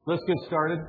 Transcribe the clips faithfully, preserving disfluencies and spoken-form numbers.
Let's get started.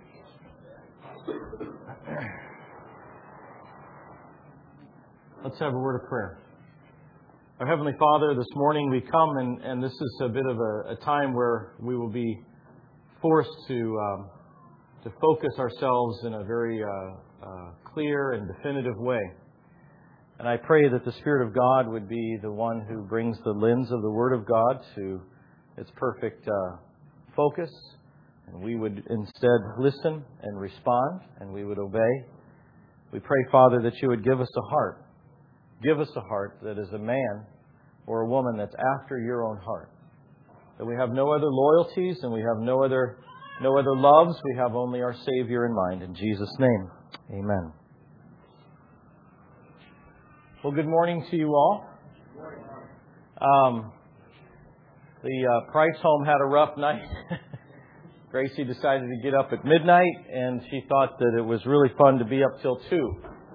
Let's have a word of prayer. Our Heavenly Father, this morning we come, and, and this is a bit of a, a time where we will be forced to um, to focus ourselves in a very uh, uh, clear and definitive way. And I pray that the Spirit of God would be the one who brings the lens of the Word of God to its perfect uh, focus. And we would instead listen and respond, and we would obey. We pray, Father, that you would give us a heart. Give us a heart that is a man or a woman that's after your own heart. That we have no other loyalties and we have no other no other loves. We have only our Savior in mind. In Jesus' name, amen. Well, good morning to you all. Um, the uh, Price home had a rough night. Gracie decided to get up at midnight, and she thought that it was really fun to be up till two.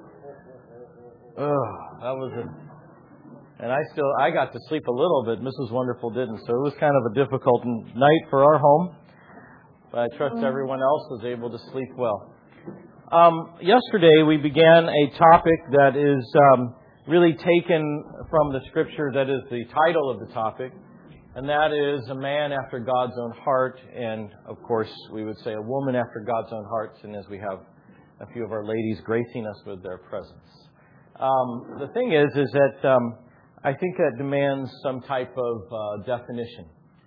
Ugh, that was a... And I still, I got to sleep a little bit. Missus Wonderful didn't, so it was kind of a difficult night for our home. But I trust everyone else was able to sleep well. Um, yesterday we began a topic that is um, really taken from the Scripture. That is the title of the topic. And that is a man after God's own heart. And, of course, we would say a woman after God's own heart. And as we have a few of our ladies gracing us with their presence. Um, the thing is, is that um, I think that demands some type of uh, definition.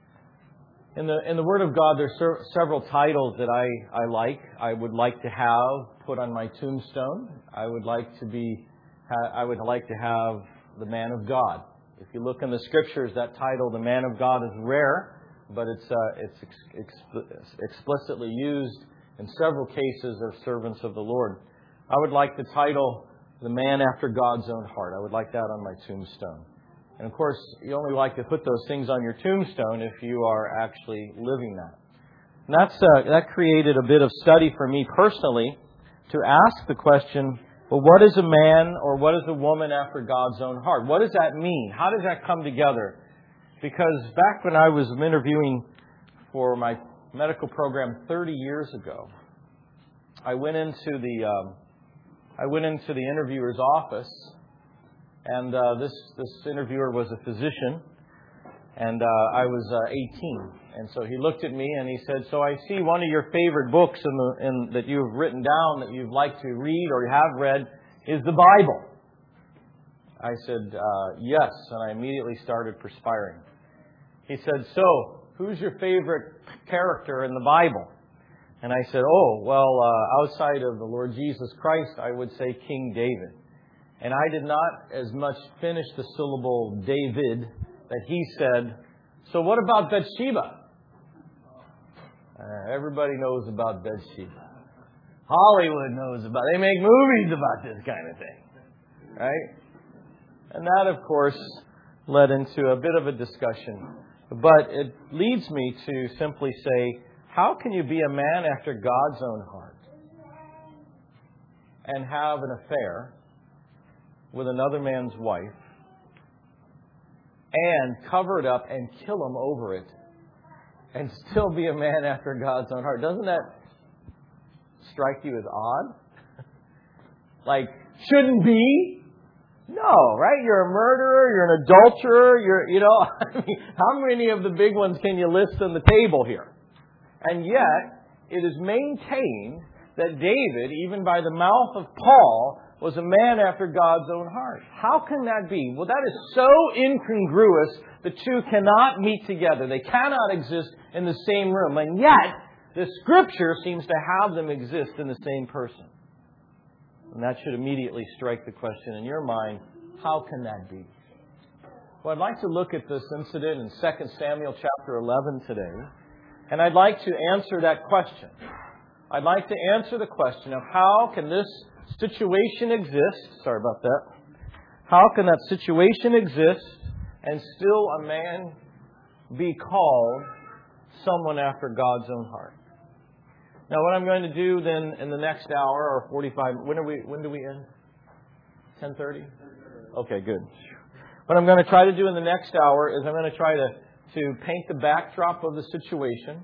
In the in the Word of God, there's ser- several titles that I, I like. I would like to have put on my tombstone. I would like to be. Ha- I would like to have the man of God. If you look in the Scriptures, that title, the man of God, is rare, but it's uh, it's ex- ex- explicitly used in several cases of servants of the Lord. I would like the title, the man after God's own heart. I would like that on my tombstone. And of course, you only like to put those things on your tombstone if you are actually living that. And that's uh, that created a bit of study for me personally to ask the question, well, what is a man or what is a woman after God's own heart? What does that mean? How does that come together? Because back when I was interviewing for my medical program thirty years ago, I went into the um, I went into the interviewer's office, and uh, this this interviewer was a physician, and uh, I was uh, eighteen, and so he looked at me and he said, "So I see one of your favorite books in the, in, that you've written down that you'd like to read or you have read is the Bible." I said, uh, "Yes," and I immediately started perspiring. He said, "So, who's your favorite character in the Bible?" And I said, "Oh, well, uh, outside of the Lord Jesus Christ, I would say King David." And I did not as much finish the syllable David that he said, "So what about Bathsheba?" Uh, everybody knows about Bathsheba. Hollywood knows about it. They make movies about this kind of thing. Right? And that, of course, led into a bit of a discussion. But it leads me to simply say, how can you be a man after God's own heart and have an affair with another man's wife and cover it up and kill him over it and still be a man after God's own heart? Doesn't that strike you as odd? Like, shouldn't be? No, right? You're a murderer, you're an adulterer, you're, you know, I mean, how many of the big ones can you list on the table here? And yet, it is maintained that David, even by the mouth of Paul, was a man after God's own heart. How can that be? Well, that is so incongruous. The two cannot meet together. They cannot exist in the same room. And yet, the Scripture seems to have them exist in the same person. And that should immediately strike the question in your mind, how can that be? Well, I'd like to look at this incident in Second Samuel chapter eleven today. And I'd like to answer that question. I'd like to answer the question of how can this situation exist? Sorry about that. How can that situation exist and still a man be called someone after God's own heart? Now, what I'm going to do then in the next hour or forty-five, when are we? When do we end? ten thirty? Okay, good. What I'm going to try to do in the next hour is I'm going to try to, to paint the backdrop of the situation.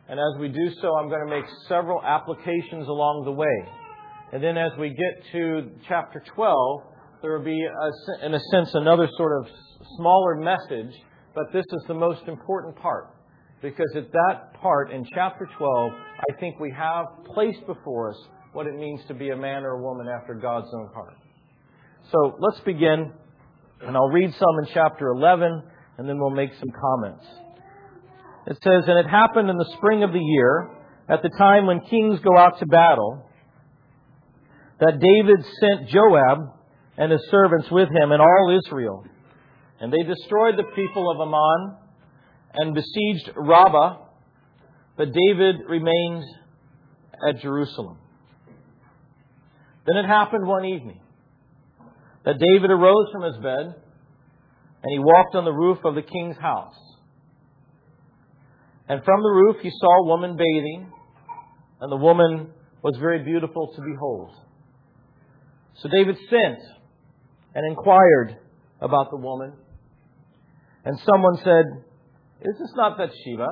And as we do so, I'm going to make several applications along the way. And then as we get to chapter twelve, there will be, a, in a sense, another sort of smaller message. But this is the most important part. Because at that part in chapter twelve, I think we have placed before us what it means to be a man or a woman after God's own heart. So let's begin. And I'll read some in chapter eleven, and then we'll make some comments. It says, "And it happened in the spring of the year, at the time when kings go out to battle, that David sent Joab and his servants with him and all Israel. And they destroyed the people of Ammon and besieged Rabbah, but David remained at Jerusalem. Then it happened one evening that David arose from his bed and he walked on the roof of the king's house. And from the roof he saw a woman bathing, and the woman was very beautiful to behold. So David sent and inquired about the woman. And someone said, 'Is this not Bathsheba,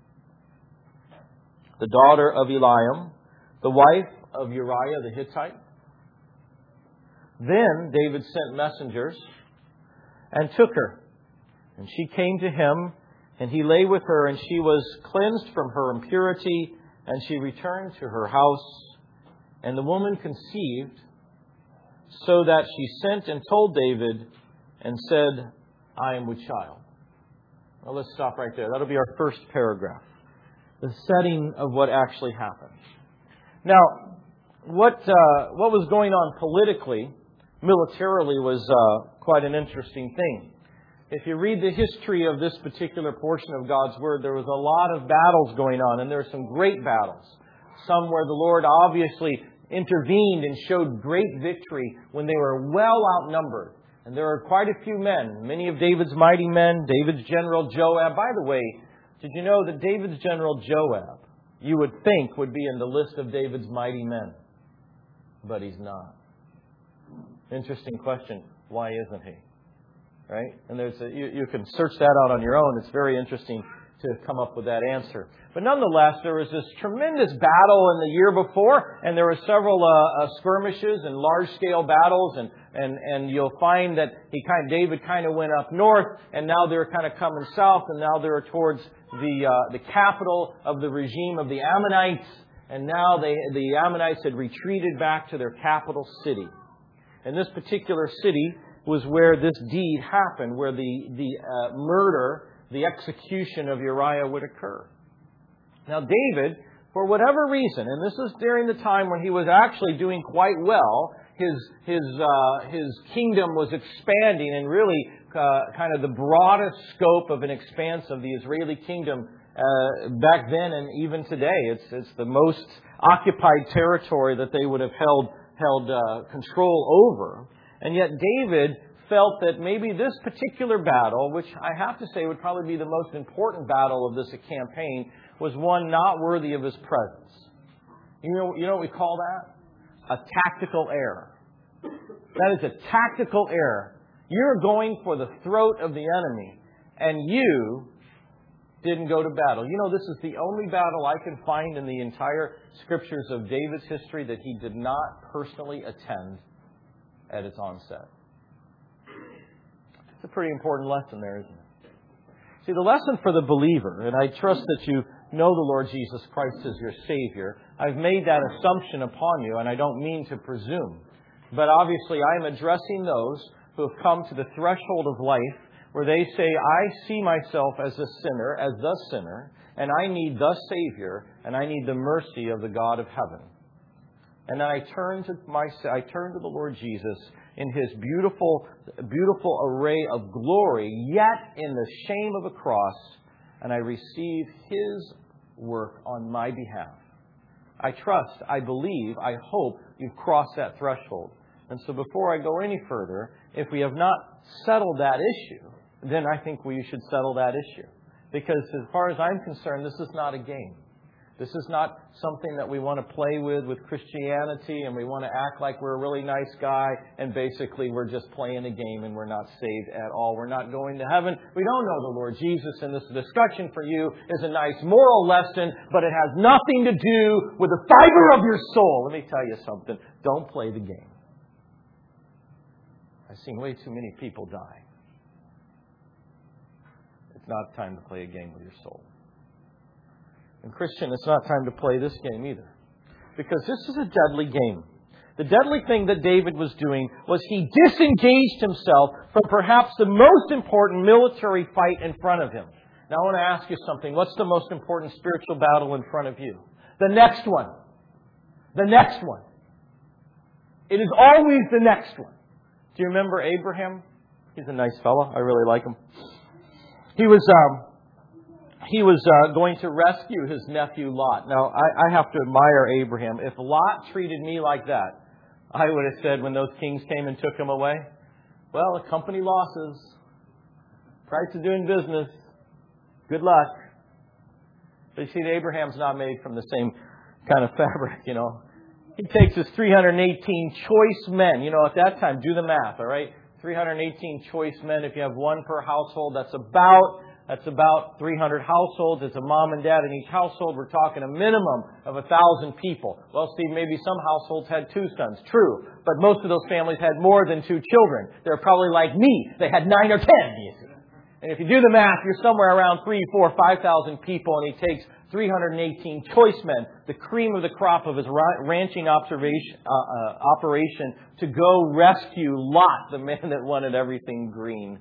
the daughter of Eliam, the wife of Uriah the Hittite?' Then David sent messengers and took her. And she came to him, and he lay with her, and she was cleansed from her impurity, and she returned to her house. And the woman conceived, so that she sent and told David and said, 'I am with child.'" Well, let's stop right there. That'll be our first paragraph. The setting of what actually happened. Now, what uh, what was going on politically, militarily, was uh, quite an interesting thing. If you read the history of this particular portion of God's Word, there was a lot of battles going on, and there are some great battles. Some where the Lord obviously intervened and showed great victory when they were well outnumbered. And there are quite a few men, many of David's mighty men, David's general Joab. By the way, did you know that David's general Joab, you would think, would be in the list of David's mighty men? But he's not. Interesting question. Why isn't he? Right? And there's a, you, you can search that out on your own. It's very interesting to come up with that answer. But nonetheless, there was this tremendous battle in the year before, and there were several uh, uh, skirmishes and large-scale battles, and, and, and you'll find that he kind of, David kind of went up north, and now they're kind of coming south, and now they're towards the uh, the capital of the regime of the Ammonites, and now they, the Ammonites had retreated back to their capital city. And this particular city was where this deed happened, where the, the uh, murder, the execution of Uriah would occur. Now David, for whatever reason, and this is during the time when he was actually doing quite well, his his uh, his kingdom was expanding, and really uh, kind of the broadest scope of an expanse of the Israeli kingdom uh, back then and even today. It's it's the most occupied territory that they would have held held uh, control over, and yet David felt that maybe this particular battle, which I have to say would probably be the most important battle of this campaign, was one not worthy of his presence. You know, you know what we call that? A tactical error. That is a tactical error. You're going for the throat of the enemy, and you didn't go to battle. You know, this is the only battle I can find in the entire scriptures of David's history that he did not personally attend at its onset. It's a pretty important lesson there, isn't it? See, the lesson for the believer, and I trust that you know the Lord Jesus Christ as your Savior. I've made that assumption upon you, and I don't mean to presume. But obviously, I am addressing those who have come to the threshold of life where they say, I see myself as a sinner, as the sinner, and I need the Savior, and I need the mercy of the God of heaven. And then I turn to my, I turn to the Lord Jesus in His beautiful, beautiful array of glory, yet in the shame of a cross, and I receive His work on my behalf. I trust, I believe, I hope you've crossed that threshold. And so before I go any further, if we have not settled that issue, then I think we should settle that issue. Because as far as I'm concerned, this is not a game. This is not something that we want to play with with Christianity and we want to act like we're a really nice guy and basically we're just playing a game and we're not saved at all. We're not going to heaven. We don't know the Lord Jesus, and this discussion for you is a nice moral lesson, but it has nothing to do with the fiber of your soul. Let me tell you something. Don't play the game. I've seen way too many people die. It's not time to play a game with your soul. And Christian, it's not time to play this game either. Because this is a deadly game. The deadly thing that David was doing was he disengaged himself from perhaps the most important military fight in front of him. Now I want to ask you something. What's the most important spiritual battle in front of you? The next one. The next one. It is always the next one. Do you remember Abraham? He's a nice fellow. I really like him. He was... Um, He was uh, going to rescue his nephew Lot. Now, I, I have to admire Abraham. If Lot treated me like that, I would have said when those kings came and took him away, well, company losses, price of doing business, good luck. But you see, Abraham's not made from the same kind of fabric, you know. He takes his three hundred eighteen choice men. You know, at that time, do the math, all right? three hundred eighteen choice men. If you have one per household, that's about... That's about three hundred households. It's a mom and dad in each household. We're talking a minimum of one thousand people. Well, Steve, maybe some households had two sons. True. But most of those families had more than two children. They're probably like me. They had nine or ten. You see. And if you do the math, you're somewhere around three, four, five thousand people, and he takes three hundred eighteen choice men, the cream of the crop of his ranching observation, uh, uh, operation, to go rescue Lot, the man that wanted everything green.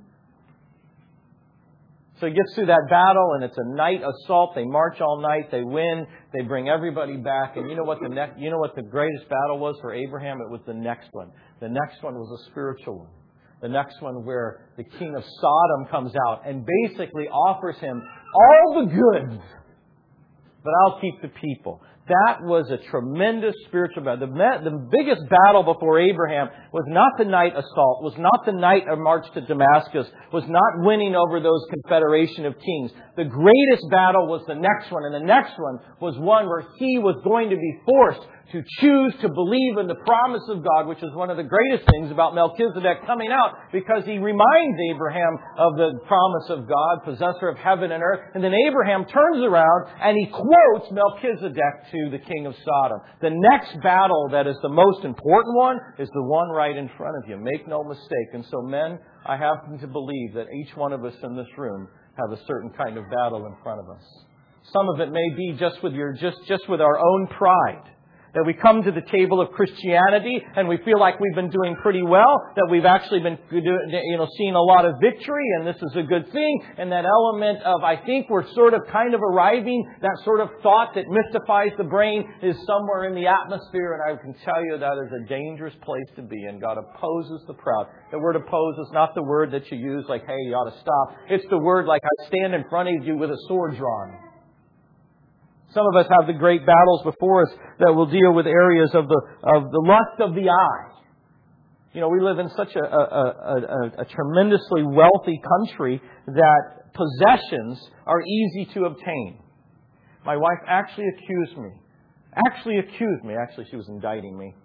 So he gets through that battle, and it's a night assault. They march all night. They win. They bring everybody back. And you know what the next, you know what the greatest battle was for Abraham? It was the next one. The next one was a spiritual one. The next one where the king of Sodom comes out and basically offers him all the goods, but I'll keep the people. That was a tremendous spiritual battle. The, the biggest battle before Abraham was not the night assault, was not the night of march to Damascus, was not winning over those confederation of kings. The greatest battle was the next one, and the next one was one where he was going to be forced to choose to believe in the promise of God, which is one of the greatest things about Melchizedek coming out, because he reminds Abraham of the promise of God, possessor of heaven and earth. And then Abraham turns around and he quotes Melchizedek to the king of Sodom. The next battle that is the most important one is the one right in front of you. Make no mistake. And so, men, I happen to believe that each one of us in this room have a certain kind of battle in front of us. Some of it may be just with your just, just with our own pride. That we come to the table of Christianity and we feel like we've been doing pretty well, that we've actually been, you know, seeing a lot of victory, and this is a good thing. And that element of, I think we're sort of kind of arriving, that sort of thought that mystifies the brain is somewhere in the atmosphere. And I can tell you that is a dangerous place to be. And God opposes the proud. The word oppose is not the word that you use like, hey, you ought to stop. It's the word like I stand in front of you with a sword drawn. Some of us have the great battles before us that will deal with areas of the of the lust of the eye. You know, we live in such a, a, a, a, a tremendously wealthy country that possessions are easy to obtain. My wife actually accused me, actually accused me, actually she was indicting me,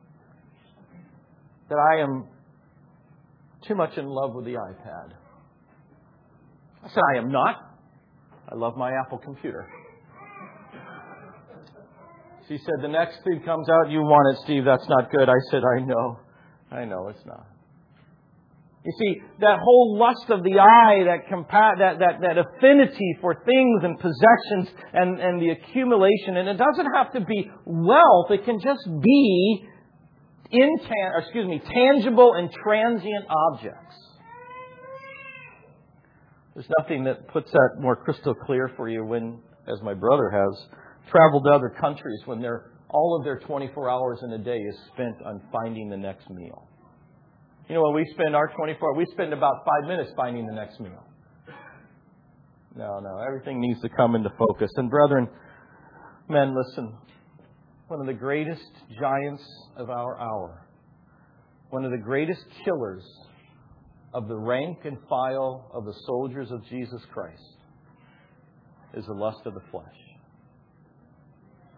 that I am too much in love with the iPad. I said, I am not. I love my Apple computer. She said, the next feed comes out, you want it, Steve, that's not good. I said, I know. I know it's not. You see, that whole lust of the eye, that compa- that, that, that affinity for things and possessions and, and the accumulation, and it doesn't have to be wealth, it can just be intan- or excuse me, tangible and transient objects. There's nothing that puts that more crystal clear for you when, as my brother has, traveled to other countries when they're, all of their twenty-four hours in a day is spent on finding the next meal. You know, when we spend our twenty-four, we spend about five minutes finding the next meal. No, no, everything needs to come into focus. And brethren, men, listen, one of the greatest giants of our hour, one of the greatest killers of the rank and file of the soldiers of Jesus Christ is the lust of the flesh.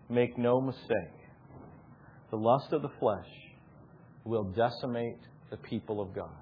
make no mistake, the lust of the flesh will decimate the people of God.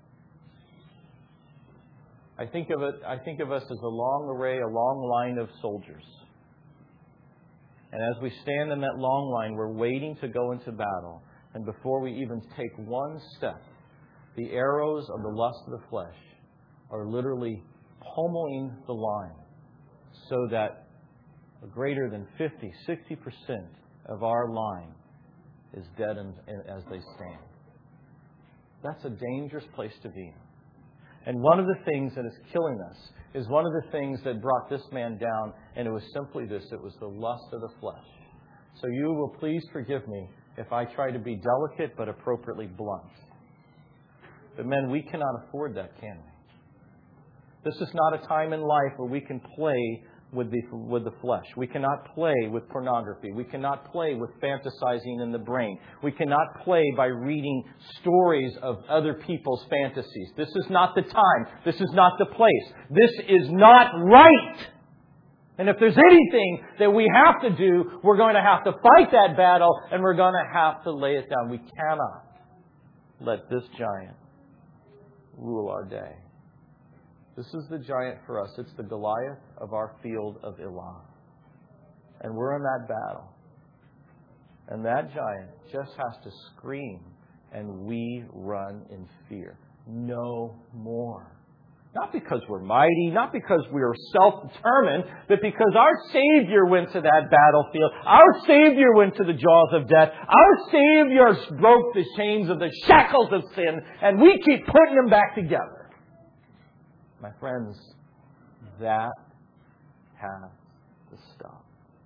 I think of it, I think of us as a long array, a long line of soldiers. And as we stand in that long line, we're waiting to go into battle. And before we even take one step, the arrows of the lust of the flesh are literally pummeling the line so that greater than fifty, sixty percent of our line is dead and, and as they stand. That's a dangerous place to be. And one of the things that is killing us is one of the things that brought this man down, and it was simply this. It was the lust of the flesh. So you will please forgive me if I try to be delicate but appropriately blunt. But men, we cannot afford that, can we? This is not a time in life where we can play with the, with the flesh. We cannot play with pornography. We cannot play with fantasizing in the brain. We cannot play by reading stories of other people's fantasies. This is not the time. This is not the place. This is not right. And if there's anything that we have to do, we're going to have to fight that battle, and we're going to have to lay it down. We cannot let this giant rule our day. This is the giant for us. It's the Goliath of our field of Elah. And we're in that battle. And that giant just has to scream, and we run in fear. No more. Not because we're mighty, not because we are self-determined, but because our Savior went to that battlefield. Our Savior went to the jaws of death. Our Savior broke the chains of the shackles of sin, and we keep putting them back together. My friends, that has to stop.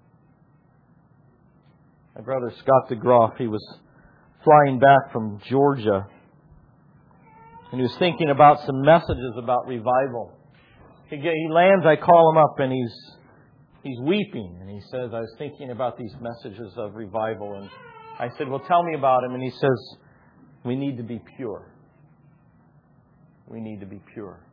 My brother Scott DeGroff, he was flying back from Georgia, and he was thinking about some messages about revival. He, he lands, I call him up, and he's he's weeping. And he says, I was thinking about these messages of revival. And I said, well, tell me about him. And he says, we need to be pure. We need to be pure.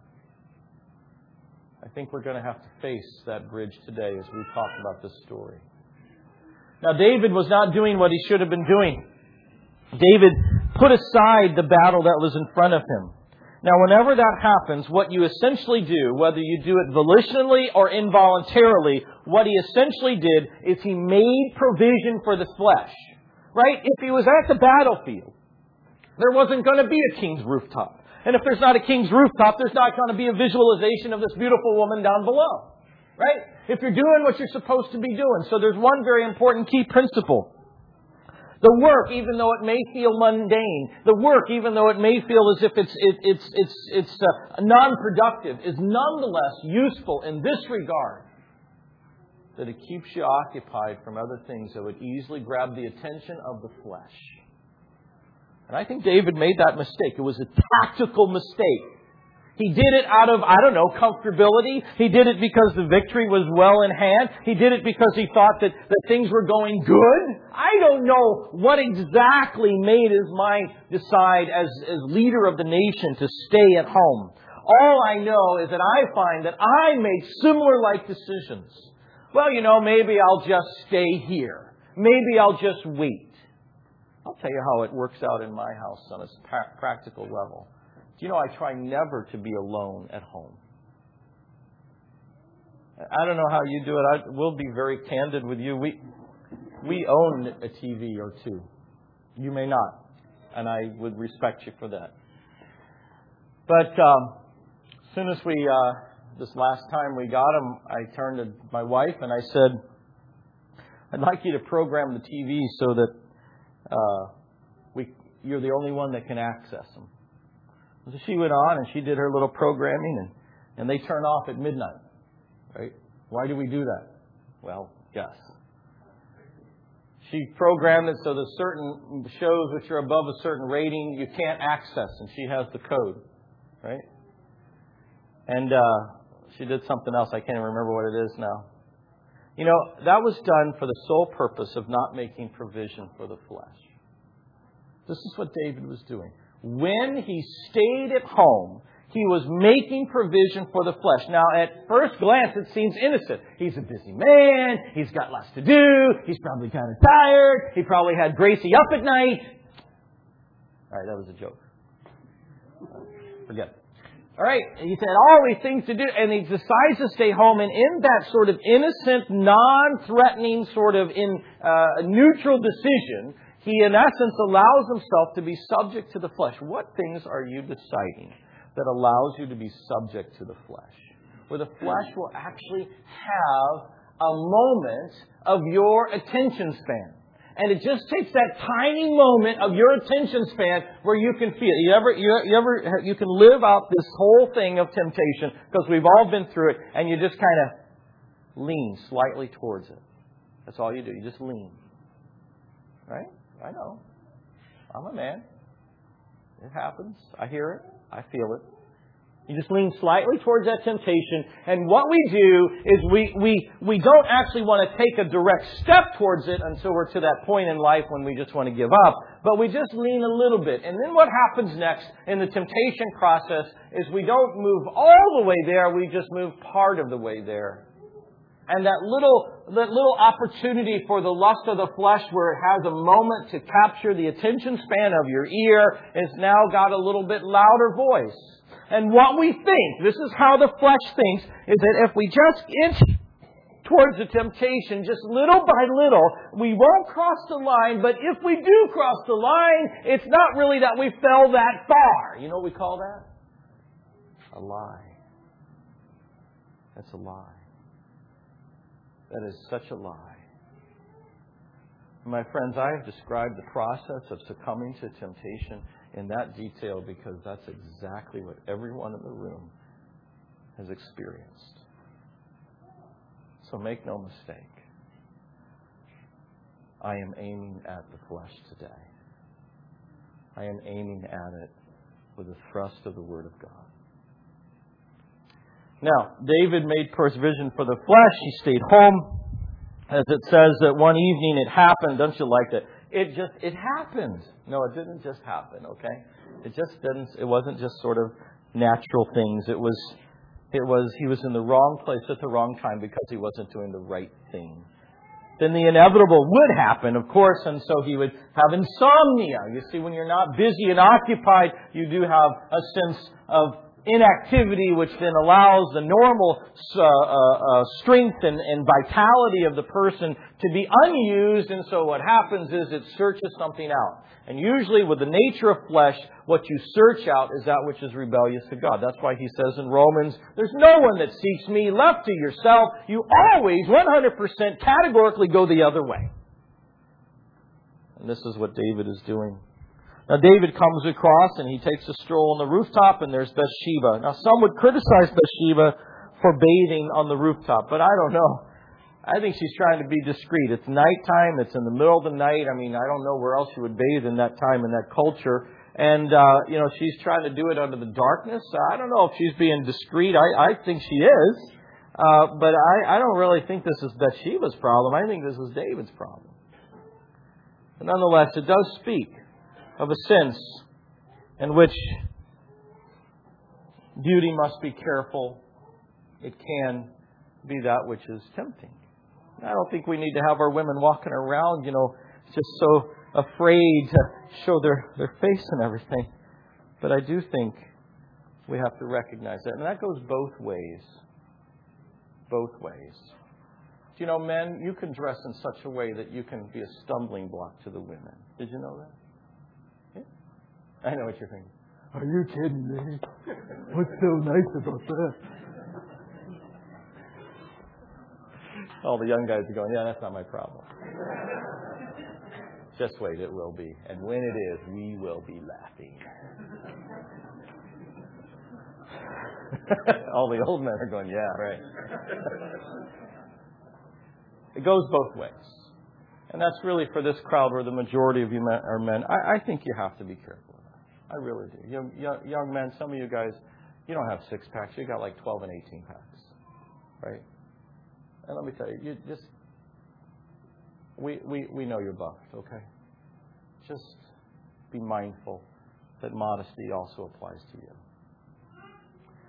I think we're going to have to face that bridge today as we talk about this story. Now, David was not doing what he should have been doing. David put aside the battle that was in front of him. Now, whenever that happens, what you essentially do, whether you do it volitionally or involuntarily, what he essentially did is he made provision for the flesh. Right? If he was at the battlefield, there wasn't going to be a king's rooftop. And if there's not a king's rooftop, there's not going to be a visualization of this beautiful woman down below. Right? If you're doing what you're supposed to be doing. So there's one very important key principle. The work, even though it may feel mundane, the work, even though it may feel as if it's it, it's it's it's uh, non-productive, is nonetheless useful in this regard, that it keeps you occupied from other things that would easily grab the attention of the flesh. And I think David made that mistake. It was a tactical mistake. He did it out of, I don't know, comfortability. He did it because the victory was well in hand. He did it because he thought that, that things were going good. I don't know what exactly made his mind decide as, as leader of the nation to stay at home. All I know is that I find that I make similar like decisions. Well, you know, maybe I'll just stay here. Maybe I'll just wait. I'll tell you how it works out in my house on a pra- practical level. Do you know I try never to be alone at home? I don't know how you do it. I will be very candid with you. We we own a T V or two. You may not, and I would respect you for that. But um, as soon as we, uh, this last time we got them, I turned to my wife and I said, I'd like you to program the T V so that Uh, we, you're the only one that can access them. So she went on and she did her little programming, and, and they turn off at midnight. Right? Why do we do that? Well, guess. She programmed it so that certain shows which are above a certain rating you can't access, and she has the code. Right? And uh, she did something else. I can't even remember what it is now. You know, that was done for the sole purpose of not making provision for the flesh. This is what David was doing. When he stayed at home, He was making provision for the flesh. Now, at first glance, it seems innocent. He's a busy man. He's got lots to do. He's probably kind of tired. He probably had Gracie up at night. All right, that was a joke. Forget it. All right, he had all these things to do, and he decides to stay home. And in that sort of innocent, non-threatening, sort of in uh, neutral decision, he in essence allows himself to be subject to the flesh. What things are you deciding that allows you to be subject to the flesh? Where the flesh will actually have a moment of your attention span. And it just takes that tiny moment of your attention span where you can feel it. You ever, you, you ever, you can live out this whole thing of temptation, because we've all been through it, and you just kind of lean slightly towards it. That's all you do. You just lean. Right? I know. I'm a man. It happens. I hear it. I feel it. You just lean slightly towards that temptation. And what we do is we, we, we don't actually want to take a direct step towards it until we're to that point in life when we just want to give up. But we just lean a little bit. And then what happens next in the temptation process is we don't move all the way there. We just move part of the way there. And that little, that little opportunity for the lust of the flesh where it has a moment to capture the attention span of your ear has now got a little bit louder voice. And what we think, this is how the flesh thinks, is that if we just inch towards the temptation, just little by little, we won't cross the line. But if we do cross the line, it's not really that we fell that far. You know what we call that? A lie. That's a lie. That is such a lie. My friends, I have described the process of succumbing to temptation in that detail because that's exactly what everyone in the room has experienced. So make no mistake. I am aiming at the flesh today. I am aiming at it with the thrust of the Word of God. Now, David made provision for the flesh. He stayed home. As it says that one evening it happened. Don't you like that? It just, it happened. No, it didn't just happen, okay? It just didn't, it wasn't just sort of natural things. It was, it was, he was in the wrong place at the wrong time because he wasn't doing the right thing. Then the inevitable would happen, of course, and so he would have insomnia. You see, when you're not busy and occupied, you do have a sense of inactivity, which then allows the normal uh, uh, uh, strength and, and vitality of the person to be unused. And so what happens is it searches something out. And usually with the nature of flesh, what you search out is that which is rebellious to God. That's why he says in Romans, there's no one that seeks me. Left to yourself, you always, one hundred percent categorically go the other way. And this is what David is doing. Now, David comes across and he takes a stroll on the rooftop, and there's Bathsheba. Now, some would criticize Bathsheba for bathing on the rooftop, but I don't know. I think she's trying to be discreet. It's nighttime. It's in the middle of the night. I mean, I don't know where else she would bathe in that time, in that culture. And, uh, you know, she's trying to do it under the darkness. I don't know if she's being discreet. I, I think she is. Uh, but I, I don't really think this is Bathsheba's problem. I think this is David's problem. But nonetheless, it does speak of a sense in which beauty must be careful. It can be that which is tempting. I don't think we need to have our women walking around, you know, just so afraid to show their, their face and everything. But I do think we have to recognize that. And that goes both ways. Both ways. Do you know, men, you can dress in such a way that you can be a stumbling block to the women. Did you know that? I know what you're thinking. Are you kidding me? What's so nice about that? All the young guys are going, yeah, that's not my problem. Just wait, it will be. And when it is, we will be laughing. All the old men are going, yeah, right. It goes both ways. And that's really for this crowd where the majority of you men are men. I, I think you have to be careful. I really do. Young, young, young men, some of you guys, you don't have six packs. You got like twelve and eighteen packs, right? And let me tell you, you just we we we know you're buffed, okay? Just be mindful that modesty also applies to you.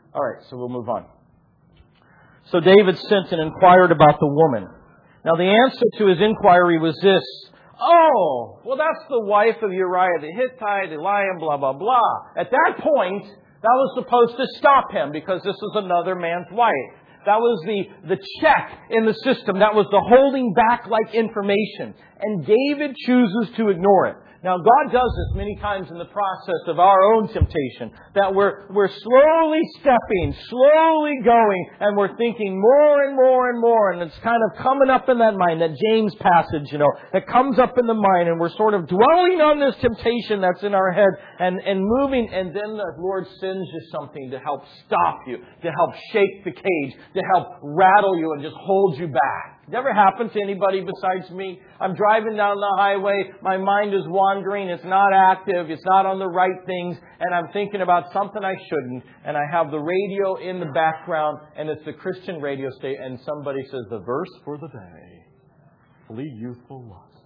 All right, so we'll move on. So David sent and inquired about the woman. Now the answer to his inquiry was this. Oh, well that's the wife of Uriah the Hittite, Eliam, blah, blah, blah. At that point, that was supposed to stop him because this was another man's wife. That was the, the check in the system. That was the holding back like information. And David chooses to ignore it. Now, God does this many times in the process of our own temptation, that we're, we're slowly stepping, slowly going, and we're thinking more and more and more, and it's kind of coming up in that mind, that James passage, you know, that comes up in the mind, and we're sort of dwelling on this temptation that's in our head, and, and moving, and then the Lord sends you something to help stop you, to help shake the cage, to help rattle you and just hold you back. Never happened to anybody besides me. I'm driving down the highway. My mind is wandering. It's not active. It's not on the right things. And I'm thinking about something I shouldn't. And I have the radio in the background. And it's the Christian radio station. And somebody says, the verse for the day. Flee youthful lusts.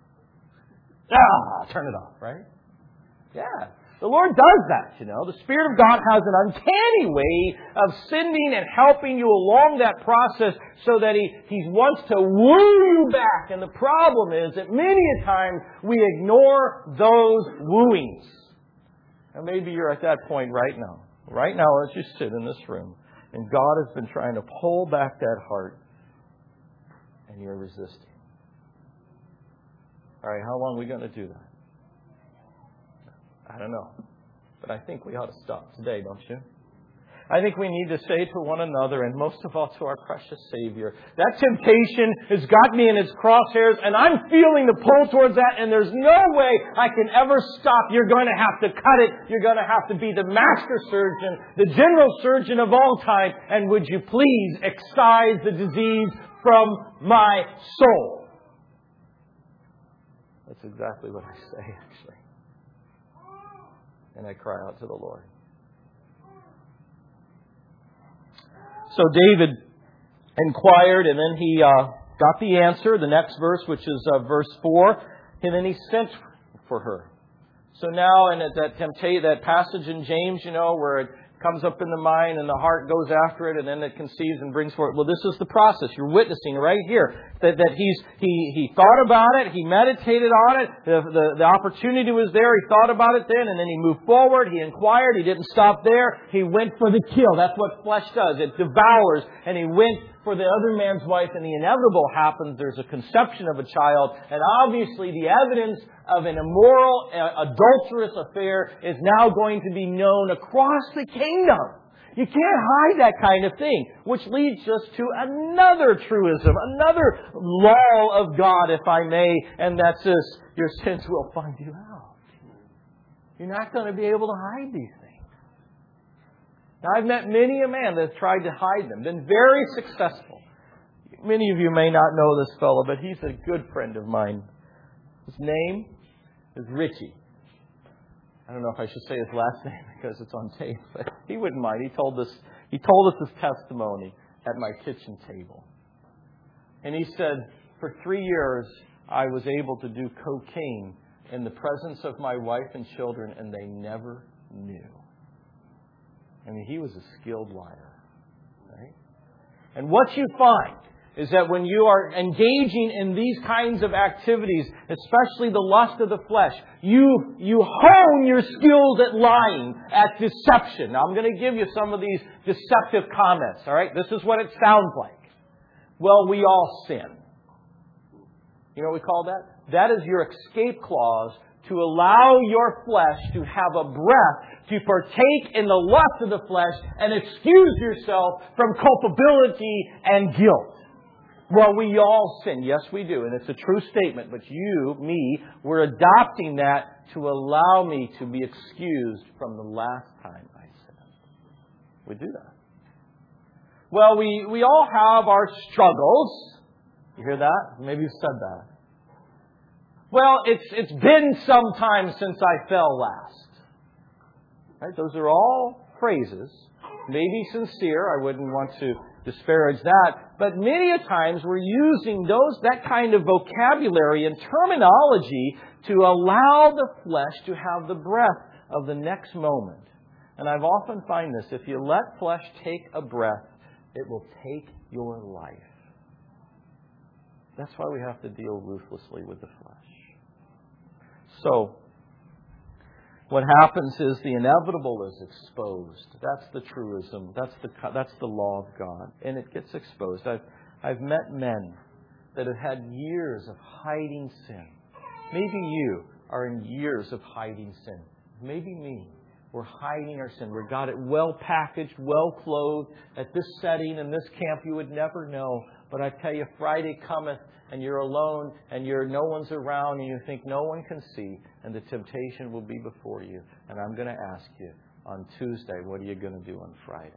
Ah, turn it off, right? Yeah. The Lord does that, you know. The Spirit of God has an uncanny way of sending and helping you along that process so that He, he wants to woo you back. And the problem is that many a time we ignore those wooings. And maybe you're at that point right now. Right now as you sit in this room. And God has been trying to pull back that heart. And you're resisting. All right, how long are we going to do that? I don't know. But I think we ought to stop today, don't you? I think we need to say to one another, and most of all to our precious Savior, that temptation has got me in its crosshairs, and I'm feeling the pull towards that, and there's no way I can ever stop. You're going to have to cut it. You're going to have to be the master surgeon, the general surgeon of all time, and would you please excise the disease from my soul? That's exactly what I say, actually. And I cry out to the Lord. So David inquired, and then he uh, got the answer, the next verse, which is uh, verse four. And then he sent for her. So now, in that temptation, that passage in James, you know, where it comes up in the mind and the heart goes after it, and then it conceives and brings forth. Well, this is the process. You're witnessing right here that, that he's he he thought about it, he meditated on it, the, the the opportunity was there. He thought about it then, and then he moved forward. He inquired. He didn't stop there. He went for the kill. That's what flesh does. It devours, and he went for the other man's wife, and the inevitable happens. There's a conception of a child, and obviously the evidence of an immoral, uh, adulterous affair is now going to be known across the kingdom. You can't hide that kind of thing, which leads us to another truism, another law of God, if I may, and that's this: your sins will find you out. You're not going to be able to hide these things. Now, I've met many a man that's tried to hide them, been very successful. Many of you may not know this fellow, but he's a good friend of mine. His name is Richie. I don't know if I should say his last name because it's on tape, but he wouldn't mind. He told this. He told us his testimony at my kitchen table. And he said, for three years, I was able to do cocaine in the presence of my wife and children, and they never knew. I mean, he was a skilled liar, right? And what you find is that when you are engaging in these kinds of activities, especially the lust of the flesh, you you hone your skills at lying, at deception. Now, I'm going to give you some of these deceptive comments, all right? This is what it sounds like. Well, we all sin. You know what we call that? That is your escape clause to allow your flesh to have a breath, to partake in the lust of the flesh, and excuse yourself from culpability and guilt. Well, we all sin. Yes, we do. And it's a true statement. But you, me, we're adopting that to allow me to be excused from the last time I sinned. We do that. Well, we, we all have our struggles. You hear that? Maybe you've said that. Well, it's it's been some time since I fell last. Right? Those are all phrases. Maybe sincere. I wouldn't want to disparage that. But many a times we're using those that kind of vocabulary and terminology to allow the flesh to have the breath of the next moment. And I've often find this, if you let flesh take a breath, it will take your life. That's why we have to deal ruthlessly with the flesh. So, what happens is the inevitable is exposed. That's the truism. That's the that's the law of God. And it gets exposed. I've, I've met men that have had years of hiding sin. Maybe you are in years of hiding sin. Maybe me. We're hiding our sin. We've got it well packaged, well clothed. At this setting, in this camp, you would never know. But I tell you, Friday cometh and you're alone and you're no one's around and you think no one can see and the temptation will be before you. And I'm going to ask you on Tuesday, what are you going to do on Friday?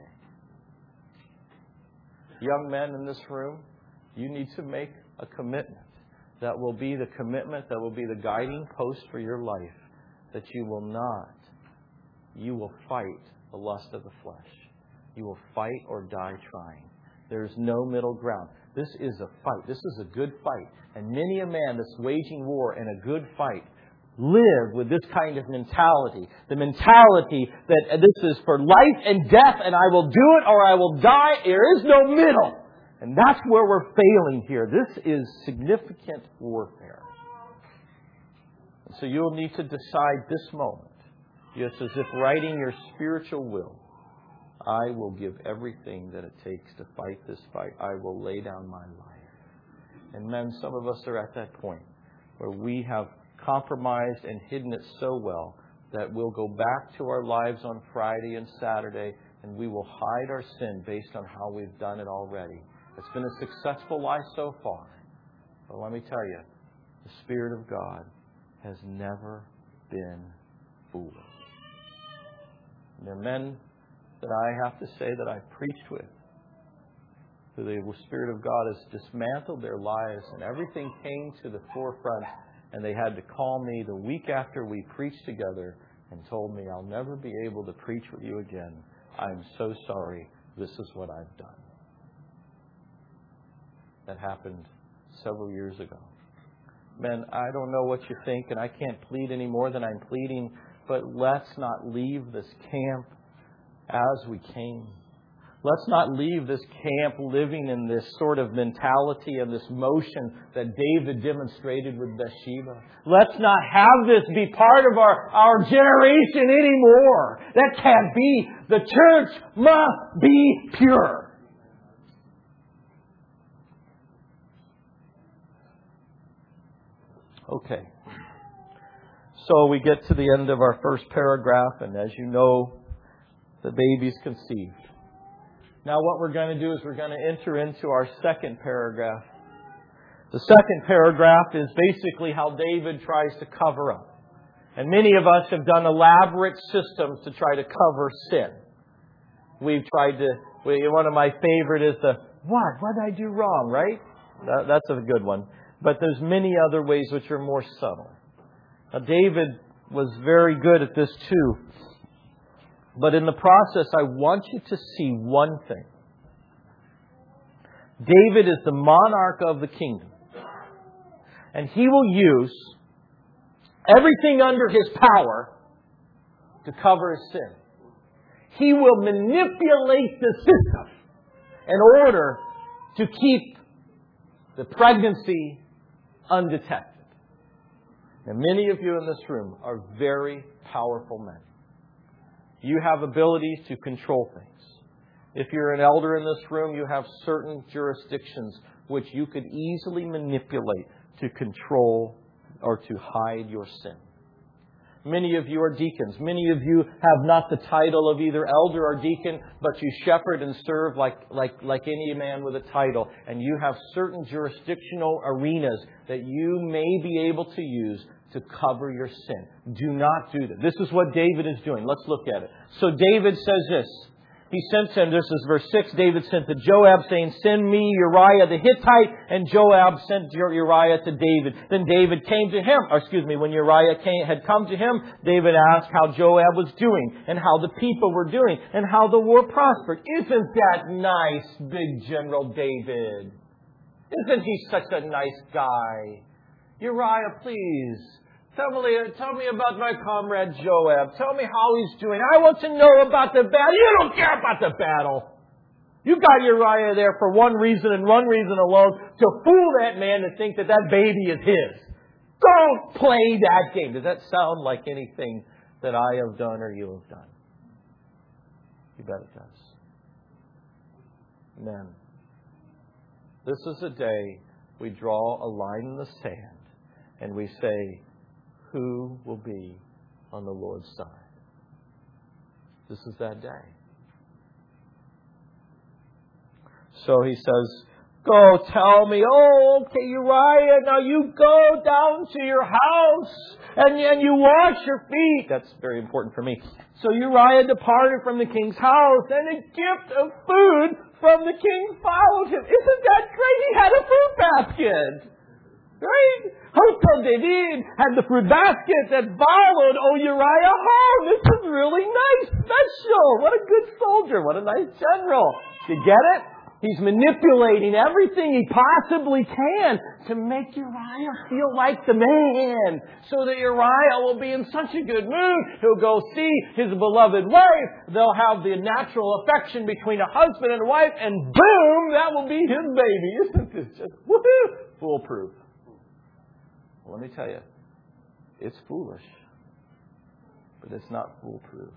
Young men in this room, you need to make a commitment. That will be the commitment, that will be the guiding post for your life. That you will not, you will fight the lust of the flesh. You will fight or die trying. There's no middle ground. This is a fight. This is a good fight. And many a man that's waging war in a good fight live with this kind of mentality. The mentality that this is for life and death and I will do it or I will die. There is no middle. And that's where we're failing here. This is significant warfare. So you'll need to decide this moment, just as if writing your spiritual will, I will give everything that it takes to fight this fight. I will lay down my life. And men, some of us are at that point where we have compromised and hidden it so well that we'll go back to our lives on Friday and Saturday and we will hide our sin based on how we've done it already. It's been a successful life so far. But let me tell you, the Spirit of God has never been fooled. And there are men that I have to say that I've preached with, who the Spirit of God has dismantled their lives and everything came to the forefront and they had to call me the week after we preached together and told me, I'll never be able to preach with you again. I'm so sorry. This is what I've done. That happened several years ago. Men, I don't know what you think, and I can't plead any more than I'm pleading, but let's not leave this camp as we came. Let's not leave this camp living in this sort of mentality and this motion that David demonstrated with Bathsheba. Let's not have this be part of our, our generation anymore. That can't be. The church must be pure. Okay. So we get to the end of our first paragraph, and as you know, the baby's conceived. Now what we're going to do is we're going to enter into our second paragraph. The second paragraph is basically how David tries to cover up. And many of us have done elaborate systems to try to cover sin. We've tried to, one of my favorite is the, what? What did I do wrong, right? That, that's a good one. But there's many other ways which are more subtle. Now, David was very good at this too. But in the process, I want you to see one thing. David is the monarch of the kingdom. And he will use everything under his power to cover his sin. He will manipulate the system in order to keep the pregnancy undetected. And many of you in this room are very powerful men. You have abilities to control things. If you're an elder in this room, you have certain jurisdictions which you could easily manipulate to control or to hide your sin. Many of you are deacons. Many of you have not the title of either elder or deacon, but you shepherd and serve like, like, like any man with a title. And you have certain jurisdictional arenas that you may be able to use to cover your sin. Do not do that. This is what David is doing. Let's look at it. So David says this. He sent him, this is verse six, David sent to Joab saying, send me Uriah the Hittite. And Joab sent Uriah to David. Then David came to him, or excuse me, when Uriah came, had come to him, David asked how Joab was doing and how the people were doing and how the war prospered. Isn't that nice, big General David? Isn't he such a nice guy? Uriah, please, Tell me, tell me about my comrade Joab. Tell me how he's doing. I want to know about the battle. You don't care about the battle. You got Uriah there for one reason and one reason alone, to fool that man to think that that baby is his. Don't play that game. Does that sound like anything that I have done or you have done? You bet it does. Men, this is a day we draw a line in the sand and we say, who will be on the Lord's side? This is that day. So he says, go tell me, oh, okay, Uriah, now you go down to your house and, and you wash your feet. That's very important for me. So Uriah departed from the king's house, and a gift of food from the king followed him. Isn't that great? He had a fruit basket. Right? Hotel David had the fruit basket that followed oh Uriah home. This is really nice, special. What a good soldier. What a nice general. You get it? He's manipulating everything he possibly can to make Uriah feel like the man, so that Uriah will be in such a good mood. He'll go see his beloved wife. They'll have the natural affection between a husband and a wife, and boom, that will be his baby. Isn't this just woohoo? Foolproof. Well, let me tell you, it's foolish, but it's not foolproof.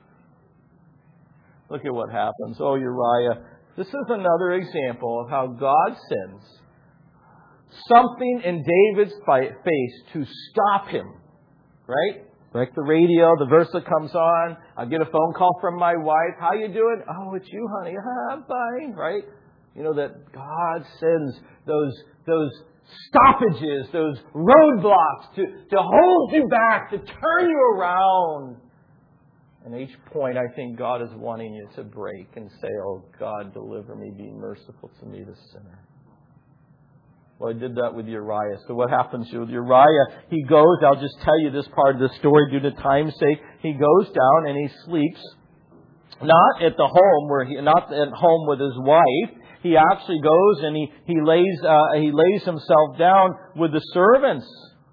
Look at what happens. Oh, Uriah. This is another example of how God sends something in David's face to stop him. Right? Like the radio, the verse that comes on. I get a phone call from my wife. How you doing? Oh, it's you, honey. Ah, I'm fine. Right? You know that God sends those those stoppages, those roadblocks to, to hold you back, to turn you around. And at each point, I think God is wanting you to break and say, oh, God, deliver me, be merciful to me, the sinner. Well, I did that with Uriah. So what happens with Uriah? He goes, I'll just tell you this part of the story due to time's sake. He goes down and he sleeps, not at the home, where he, not at home with his wife. He actually goes and he, he lays uh, he lays himself down with the servants.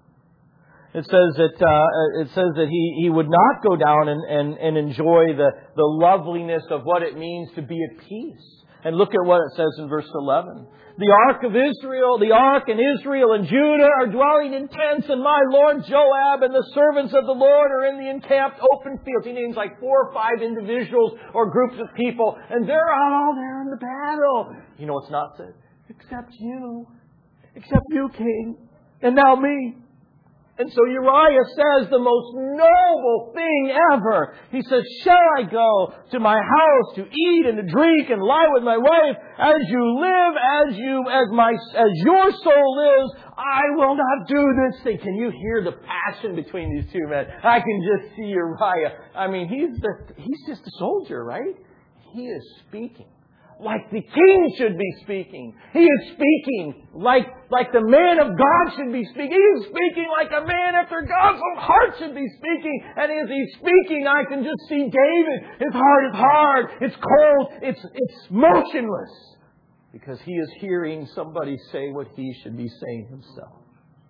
It says that uh, it says that he, he would not go down and, and, and enjoy the, the loveliness of what it means to be at peace. And look at what it says in verse eleven. The ark of Israel, the ark and Israel and Judah are dwelling in tents, and my Lord Joab and the servants of the Lord are in the encamped open fields. He names like four or five individuals or groups of people, and they're all there in the battle. You know what's not said? Except you. Except you, King. And now me. And so Uriah says the most noble thing ever. He says, shall I go to my house to eat and to drink and lie with my wife? As you live, as you, as my, as your soul lives, I will not do this thing. Can you hear the passion between these two men? I can just see Uriah. I mean, he's the, he's just a soldier, right? He is speaking like the king should be speaking. He is speaking like, like the man of God should be speaking. He is speaking like a man after God's own heart should be speaking. And as he's speaking, I can just see David. His heart is hard. It's cold. It's, it's motionless. Because he is hearing somebody say what he should be saying himself.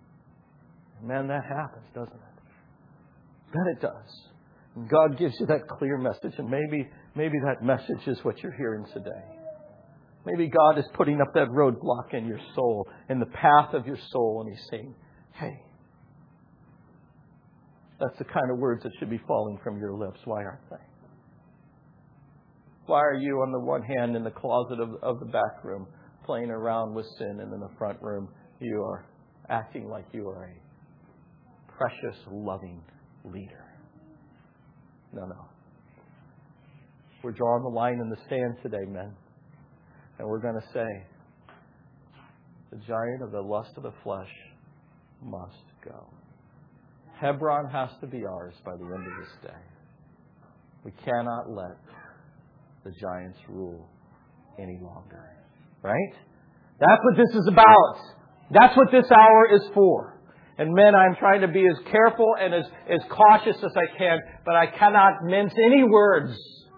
Man, that happens, doesn't it? Then it does. And God gives you that clear message. And maybe, maybe that message is what you're hearing today. Maybe God is putting up that roadblock in your soul, in the path of your soul, and He's saying, hey, that's the kind of words that should be falling from your lips. Why aren't they? Why are you, on the one hand, in the closet of, of the back room, playing around with sin, and in the front room, you are acting like you are a precious, loving leader? No, no. We're drawing the line in the sand today, men. And we're going to say, the giant of the lust of the flesh must go. Hebron has to be ours by the end of this day. We cannot let the giants rule any longer. Right? That's what this is about. That's what this hour is for. And men, I'm trying to be as careful and as, as cautious as I can, but I cannot mince any words.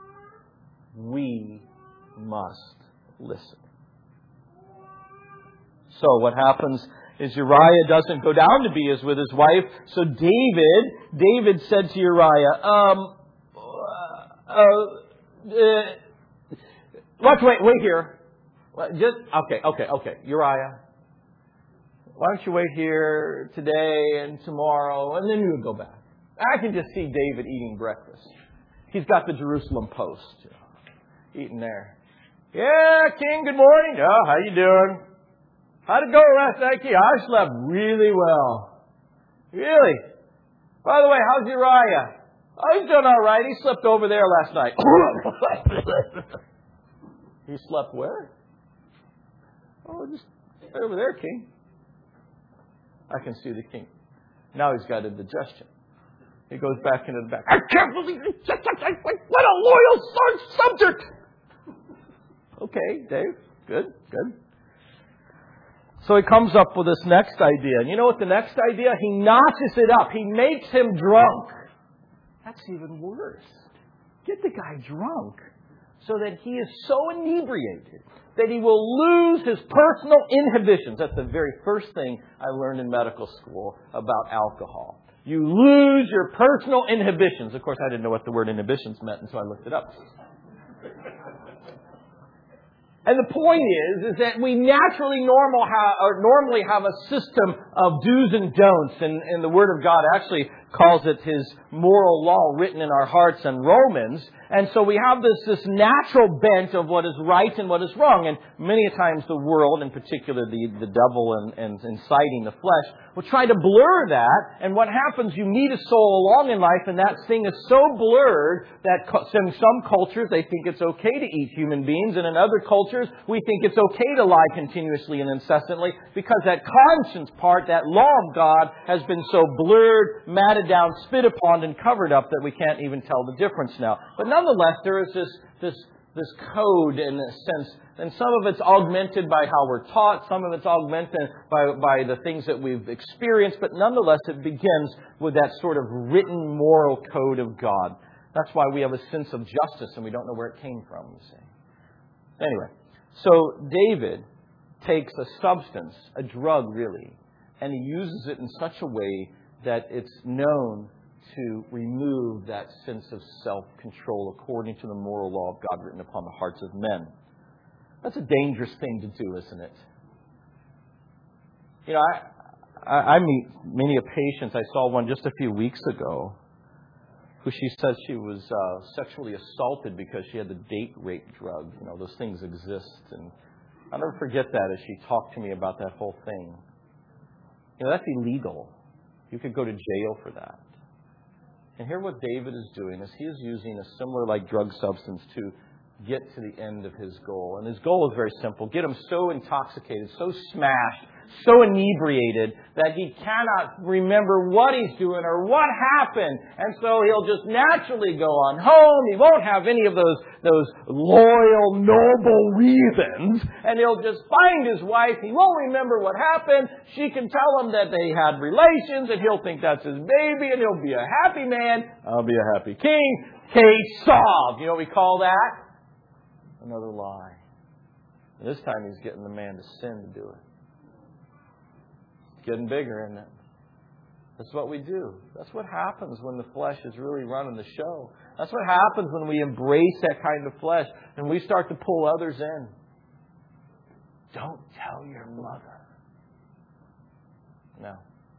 We must listen. So what happens is Uriah doesn't go down to be as with his wife. So David, David said to Uriah, um, uh, uh, let's wait, wait here. Just, okay, okay, okay. Uriah, why don't you wait here today and tomorrow, and then you would go back. I can just see David eating breakfast. He's got the Jerusalem Post, you know, eating there. Yeah, King, good morning. Oh, how you doing? How'd it go last night, King? I slept really well. Really? By the way, how's Uriah? Oh, he's doing all right. He slept over there last night. He slept where? Oh, just over there, King. I can see the king. Now he's got indigestion. He goes back into the back. I can't believe it. What a loyal subject. Okay, Dave. Good, good. So he comes up with this next idea. And you know what the next idea? He notches it up. He makes him drunk. That's even worse. Get the guy drunk so that he is so inebriated that he will lose his personal inhibitions. That's the very first thing I learned in medical school about alcohol. You lose your personal inhibitions. Of course, I didn't know what the word inhibitions meant until I looked it up. And the point is, is that we naturally normal ha- or normally have a system of do's and don'ts. And, and the Word of God actually calls it His moral law written in our hearts in Romans. And so we have this, this natural bent of what is right and what is wrong. And many times the world, in particular the, the devil and, and inciting the flesh, will try to blur that. And what happens, you meet a soul along in life and that thing is so blurred that in some cultures they think it's okay to eat human beings. And in other cultures we think it's okay to lie continuously and incessantly because that conscience part, that law of God, has been so blurred, matted down, spit upon, and covered up that we can't even tell the difference now. But nonetheless, there is this this this code in a sense, and some of it's augmented by how we're taught, some of it's augmented by by the things that we've experienced, but nonetheless, it begins with that sort of written moral code of God. That's why we have a sense of justice, and we don't know where it came from, you see. Anyway, so David takes a substance, a drug really, and he uses it in such a way that it's known to remove that sense of self-control according to the moral law of God written upon the hearts of men. That's a dangerous thing to do, isn't it? You know, I, I, I meet many of patients. I saw one just a few weeks ago who she said she was uh, sexually assaulted because she had the date rape drug. You know, those things exist. And I'll never forget that as she talked to me about that whole thing. You know, that's illegal. You could go to jail for that. And here what David is doing is he is using a similar like drug substance to get to the end of his goal. And his goal is very simple. Get him so intoxicated, so smashed, so inebriated that he cannot remember what he's doing or what happened. And so he'll just naturally go on home. He won't have any of those, those loyal, noble reasons. And he'll just find his wife. He won't remember what happened. She can tell him that they had relations and he'll think that's his baby and he'll be a happy man. I'll be a happy king. Case solved. You know what we call that? Another lie. And this time he's getting the man to sin to do it. Getting bigger, isn't it? That's what we do. That's what happens when the flesh is really running the show. That's what happens when we embrace that kind of flesh and we start to pull others in. Don't tell your mother. No.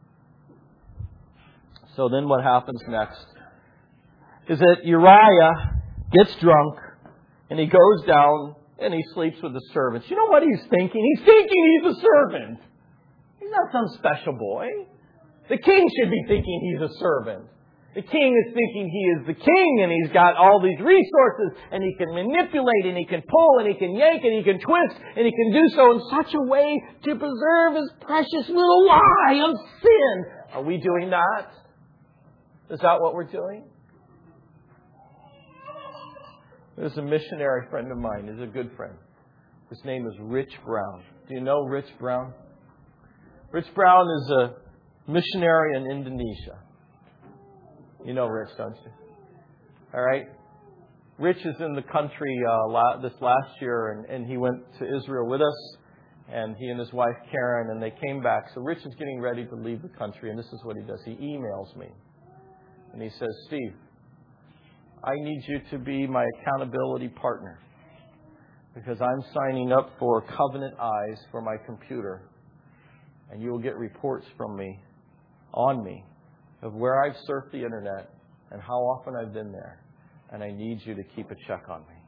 So then what happens next is that Uriah gets drunk and he goes down and he sleeps with the servants. You know what he's thinking? He's thinking he's a servant. He's not some special boy. The king should be thinking he's a servant. The king is thinking he is the king and he's got all these resources and he can manipulate and he can pull and he can yank and he can twist and he can do so in such a way to preserve his precious little lie of sin. Are we doing that? Is that what we're doing? There's a missionary friend of mine. He's a good friend. His name is Rich Brown. Do you know Rich Brown? Rich Brown is a missionary in Indonesia. You know Rich, don't you? All right. Rich is in the country uh, la- this last year, and, and he went to Israel with us. And he and his wife, Karen, and they came back. So Rich is getting ready to leave the country, and this is what he does. He emails me. And he says, Steve, I need you to be my accountability partner because I'm signing up for Covenant Eyes for my computer. And you will get reports from me, on me, of where I've surfed the internet and how often I've been there. And I need you to keep a check on me.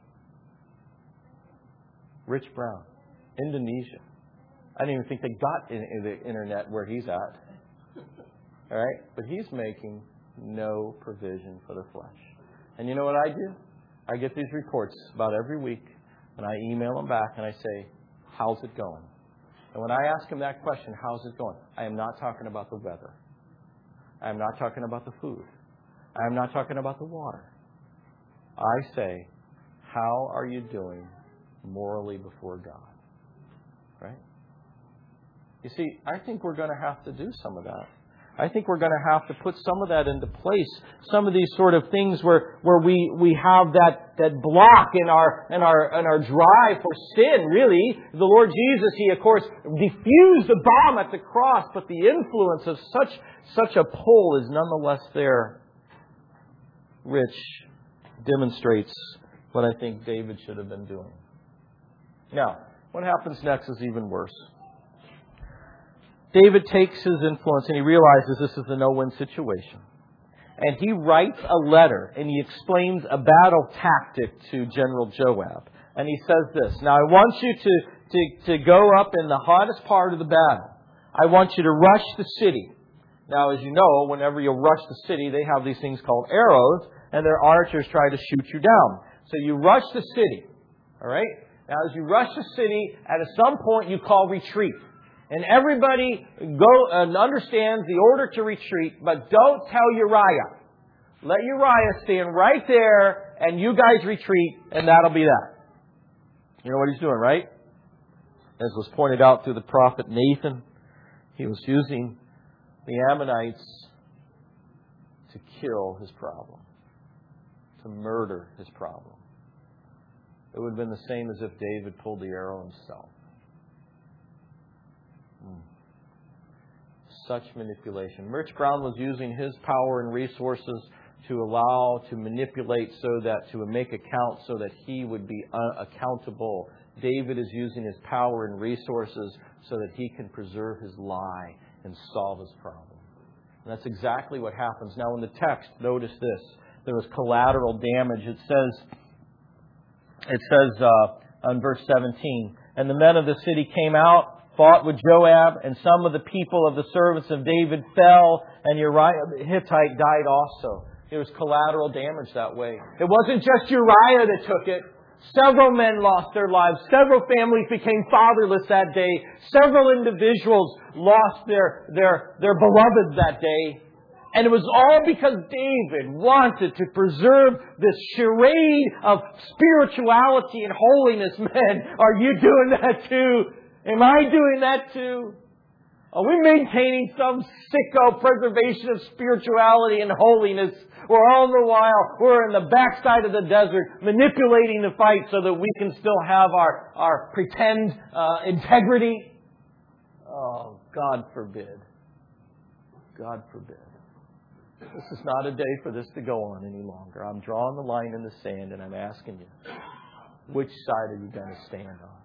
Rich Brown, Indonesia. I didn't even think they got in the internet where he's at. All right? But he's making no provision for the flesh. And you know what I do? I get these reports about every week, and I email them back, and I say, how's it going? And when I ask him that question, how's it going? I am not talking about the weather. I am not talking about the food. I am not talking about the water. I say, how are you doing morally before God? Right? You see, I think we're going to have to do some of that. I think we're going to have to put some of that into place. Some of these sort of things where, where we, we have that, that block in our, in our, in our drive for sin, really. The Lord Jesus, He, of course, diffused the bomb at the cross, but the influence of such, such a pull is nonetheless there. Rich demonstrates what I think David should have been doing. Now, what happens next is even worse. David takes his influence and he realizes this is a no-win situation. And he writes a letter and he explains a battle tactic to General Joab. And he says this, now I want you to, to, to go up in the hottest part of the battle. I want you to rush the city. Now, as you know, whenever you rush the city, they have these things called arrows, and their archers try to shoot you down. So you rush the city. All right? Now, as you rush the city, at some point you call retreat. And everybody go and understands the order to retreat, but don't tell Uriah. Let Uriah stand right there, and you guys retreat, and that'll be that. You know what he's doing, right? As was pointed out through the prophet Nathan, he was using the Ammonites to kill his problem, to murder his problem. It would have been the same as if David pulled the arrow himself. Such manipulation. Rich Brown was using his power and resources to allow, to manipulate so that, to make account so that he would be uh, accountable. David is using his power and resources so that he can preserve his lie and solve his problem. And that's exactly what happens. Now in the text, notice this. There was collateral damage. It says, it says uh, on verse seventeen, and the men of the city came out, fought with Joab, and some of the people of the servants of David fell, and Uriah the Hittite died also. There was collateral damage that way. It wasn't just Uriah that took it. Several men lost their lives. Several families became fatherless that day. Several individuals lost their, their, their beloveds that day. And it was all because David wanted to preserve this charade of spirituality and holiness. Men, are you doing that too? Am I doing that too? Are we maintaining some sicko preservation of spirituality and holiness, where all the while we're in the backside of the desert manipulating the fight so that we can still have our, our pretend uh, integrity? Oh, God forbid. God forbid. This is not a day for this to go on any longer. I'm drawing the line in the sand and I'm asking you, which side are you going to stand on?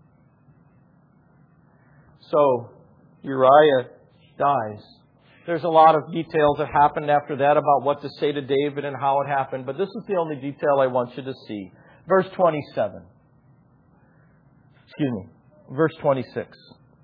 So, Uriah dies. There's a lot of details that happened after that about what to say to David and how it happened, but this is the only detail I want you to see. Verse twenty-seven. Excuse me. Verse twenty-six.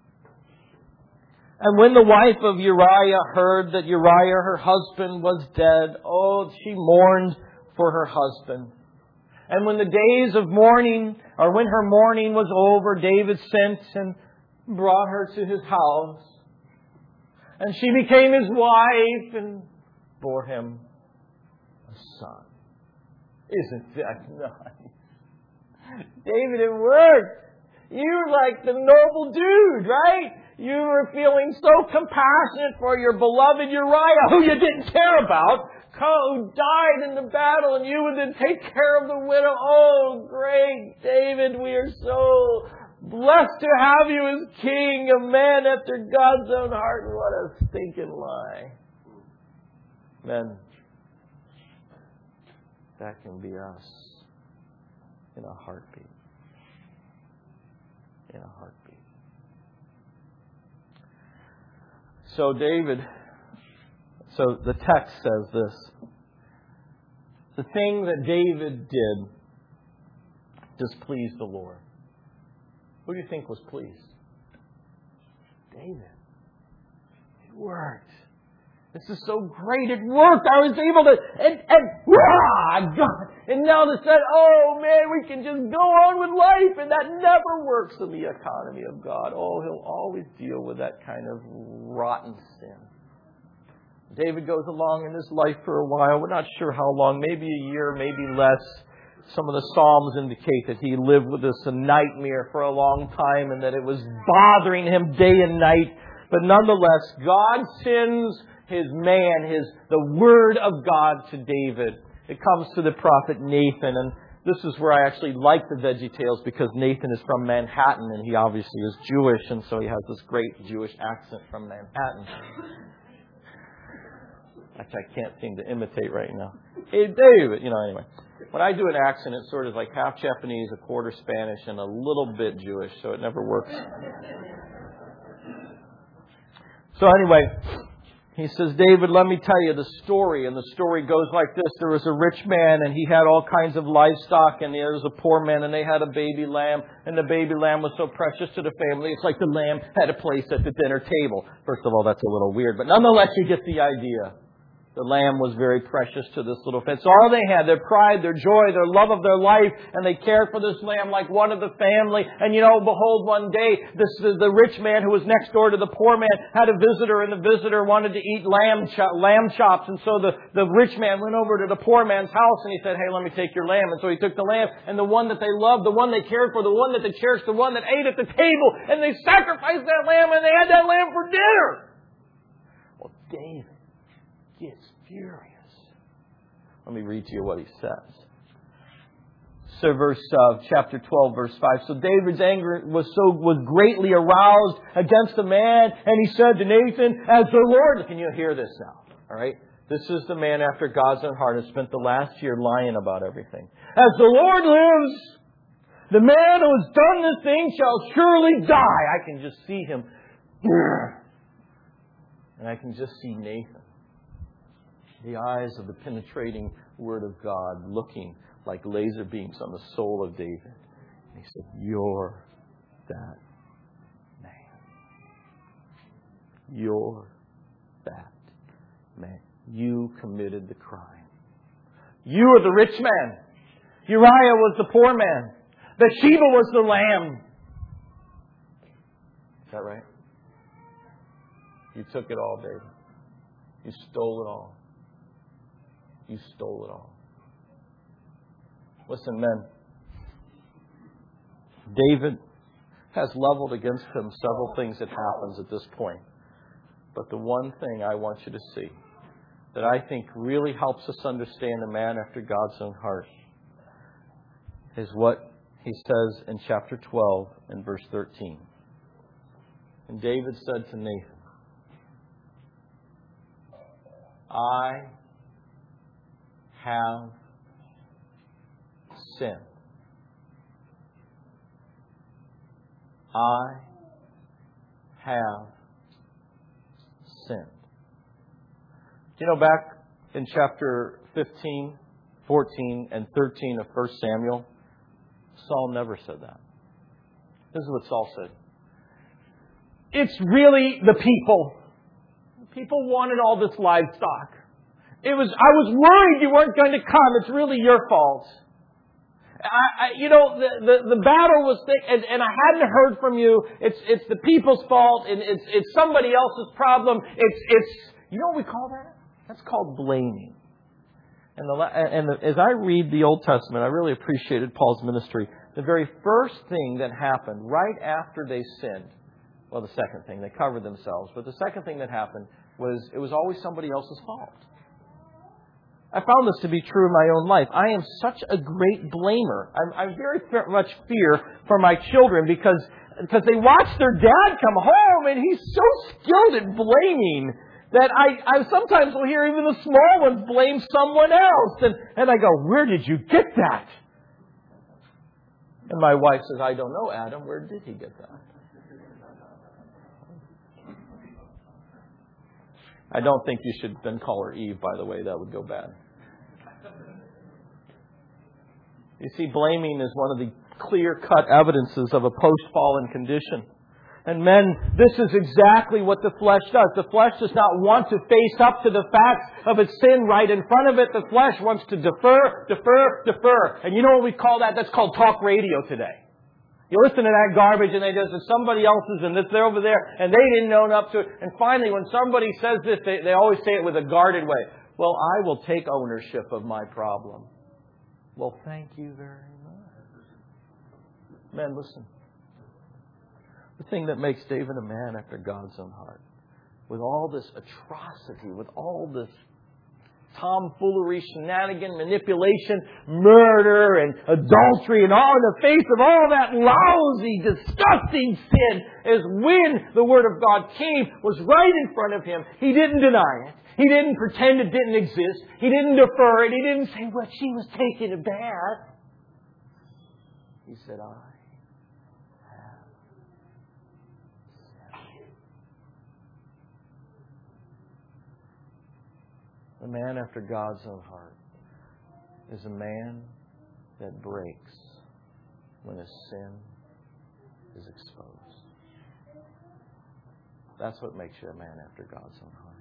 And when the wife of Uriah heard that Uriah, her husband, was dead, oh, she mourned for her husband. And when the days of mourning, or when her mourning was over, David sent and brought her to his house. And she became his wife and bore him a son. Isn't that nice? David, it worked. You're like the noble dude, right? You were feeling so compassionate for your beloved Uriah, who you didn't care about, who died in the battle, and you would then take care of the widow. Oh, great, David, we are so Blessed to have you as king, a man after God's own heart. What a stinking lie. Men, that can be us in a heartbeat. In a heartbeat. So David, so the text says this. The thing that David did displeased the Lord. Who do you think was pleased? David. It worked. This is so great. It worked. I was able to, and, and, rah, God. And now they said, oh man, we can just go on with life. And that never works in the economy of God. Oh, He'll always deal with that kind of rotten sin. David goes along in his life for a while. We're not sure how long, maybe a year, maybe less. Some of the Psalms indicate that he lived with this a nightmare for a long time and that it was bothering him day and night. But nonetheless, God sends His man, his the Word of God to David. It comes to the prophet Nathan. And this is where I actually like the VeggieTales, because Nathan is from Manhattan and he obviously is Jewish. And so he has this great Jewish accent from Manhattan. Which I can't seem to imitate right now. Hey, David! You know, anyway. When I do an accent, it's sort of like half Japanese, a quarter Spanish, and a little bit Jewish, so it never works. So anyway, he says, David, let me tell you the story. And the story goes like this. There was a rich man, and he had all kinds of livestock, and there was a poor man, and they had a baby lamb, and the baby lamb was so precious to the family, it's like the lamb had a place at the dinner table. First of all, that's a little weird, but nonetheless, you get the idea. The lamb was very precious to this little family. It's all they had, their pride, their joy, their love of their life, and they cared for this lamb like one of the family. And you know, behold, one day, this, the, the rich man who was next door to the poor man had a visitor, and the visitor wanted to eat lamb, cho- lamb chops. And so the, the rich man went over to the poor man's house, and he said, hey, let me take your lamb. And so he took the lamb, and the one that they loved, the one they cared for, the one that they cherished, the one that ate at the table, and they sacrificed that lamb, and they had that lamb for dinner. Well, David gets furious. Let me read to you what he says. So verse uh, chapter twelve, verse five. So David's anger was so was greatly aroused against the man, and he said to Nathan, as the Lord, can you hear this now? All right? This is the man after God's own heart, has spent the last year lying about everything. As the Lord lives, the man who has done this thing shall surely die. I can just see him. And I can just see Nathan. The eyes of the penetrating Word of God looking like laser beams on the soul of David. And he said, you're that man. You're that man. You committed the crime. You are the rich man. Uriah was the poor man. Bathsheba was the lamb. Is that right? You took it all, David. You stole it all. You stole it all. Listen, men. David has leveled against him several things that happens at this point. But the one thing I want you to see that I think really helps us understand a man after God's own heart is what he says in chapter twelve and verse thirteen. And David said to Nathan, I have sinned. I have sinned. You know, back in chapter fifteen, fourteen, and thirteen of First Samuel, Saul never said that. This is what Saul said. It's really the people. People wanted all this livestock. It was, I was worried you weren't going to come. It's really your fault. I, I, you know, the, the, the battle was thick, and, and I hadn't heard from you. It's, it's the people's fault, and it's, it's somebody else's problem. It's, it's, you know what we call that? That's called blaming. And, the, and the, as I read the Old Testament, I really appreciated Paul's ministry. The very first thing that happened right after they sinned, well, the second thing, they covered themselves, but the second thing that happened was it was always somebody else's fault. I found this to be true in my own life. I am such a great blamer. I'm, I'm very fe- much fear for my children because, because they watch their dad come home and he's so skilled at blaming that I, I sometimes will hear even the small ones blame someone else. And, and I go, where did you get that? And my wife says, I don't know, Adam. Where did he get that? I don't think you should then call her Eve, by the way. That would go bad. You see, blaming is one of the clear-cut evidences of a post-fallen condition. And men, this is exactly what the flesh does. The flesh does not want to face up to the fact of its sin right in front of it. The flesh wants to defer, defer, defer. And you know what we call that? That's called talk radio today. You listen to that garbage and they just, somebody else is in this, they're over there, and they didn't own up to it. And finally, when somebody says this, they, they always say it with a guarded way. Well, I will take ownership of my problem. Well, thank you very much. Men, listen. The thing that makes David a man after God's own heart, with all this atrocity, with all this tomfoolery, shenanigan, manipulation, murder, and adultery, and all in the face of all that lousy, disgusting sin, is when the Word of God came, was right in front of him. He didn't deny it. He didn't pretend it didn't exist. He didn't defer it. He didn't say, well, she was taking a bath. He said, I have sinned. The man after God's own heart is a man that breaks when his sin is exposed. That's what makes you a man after God's own heart.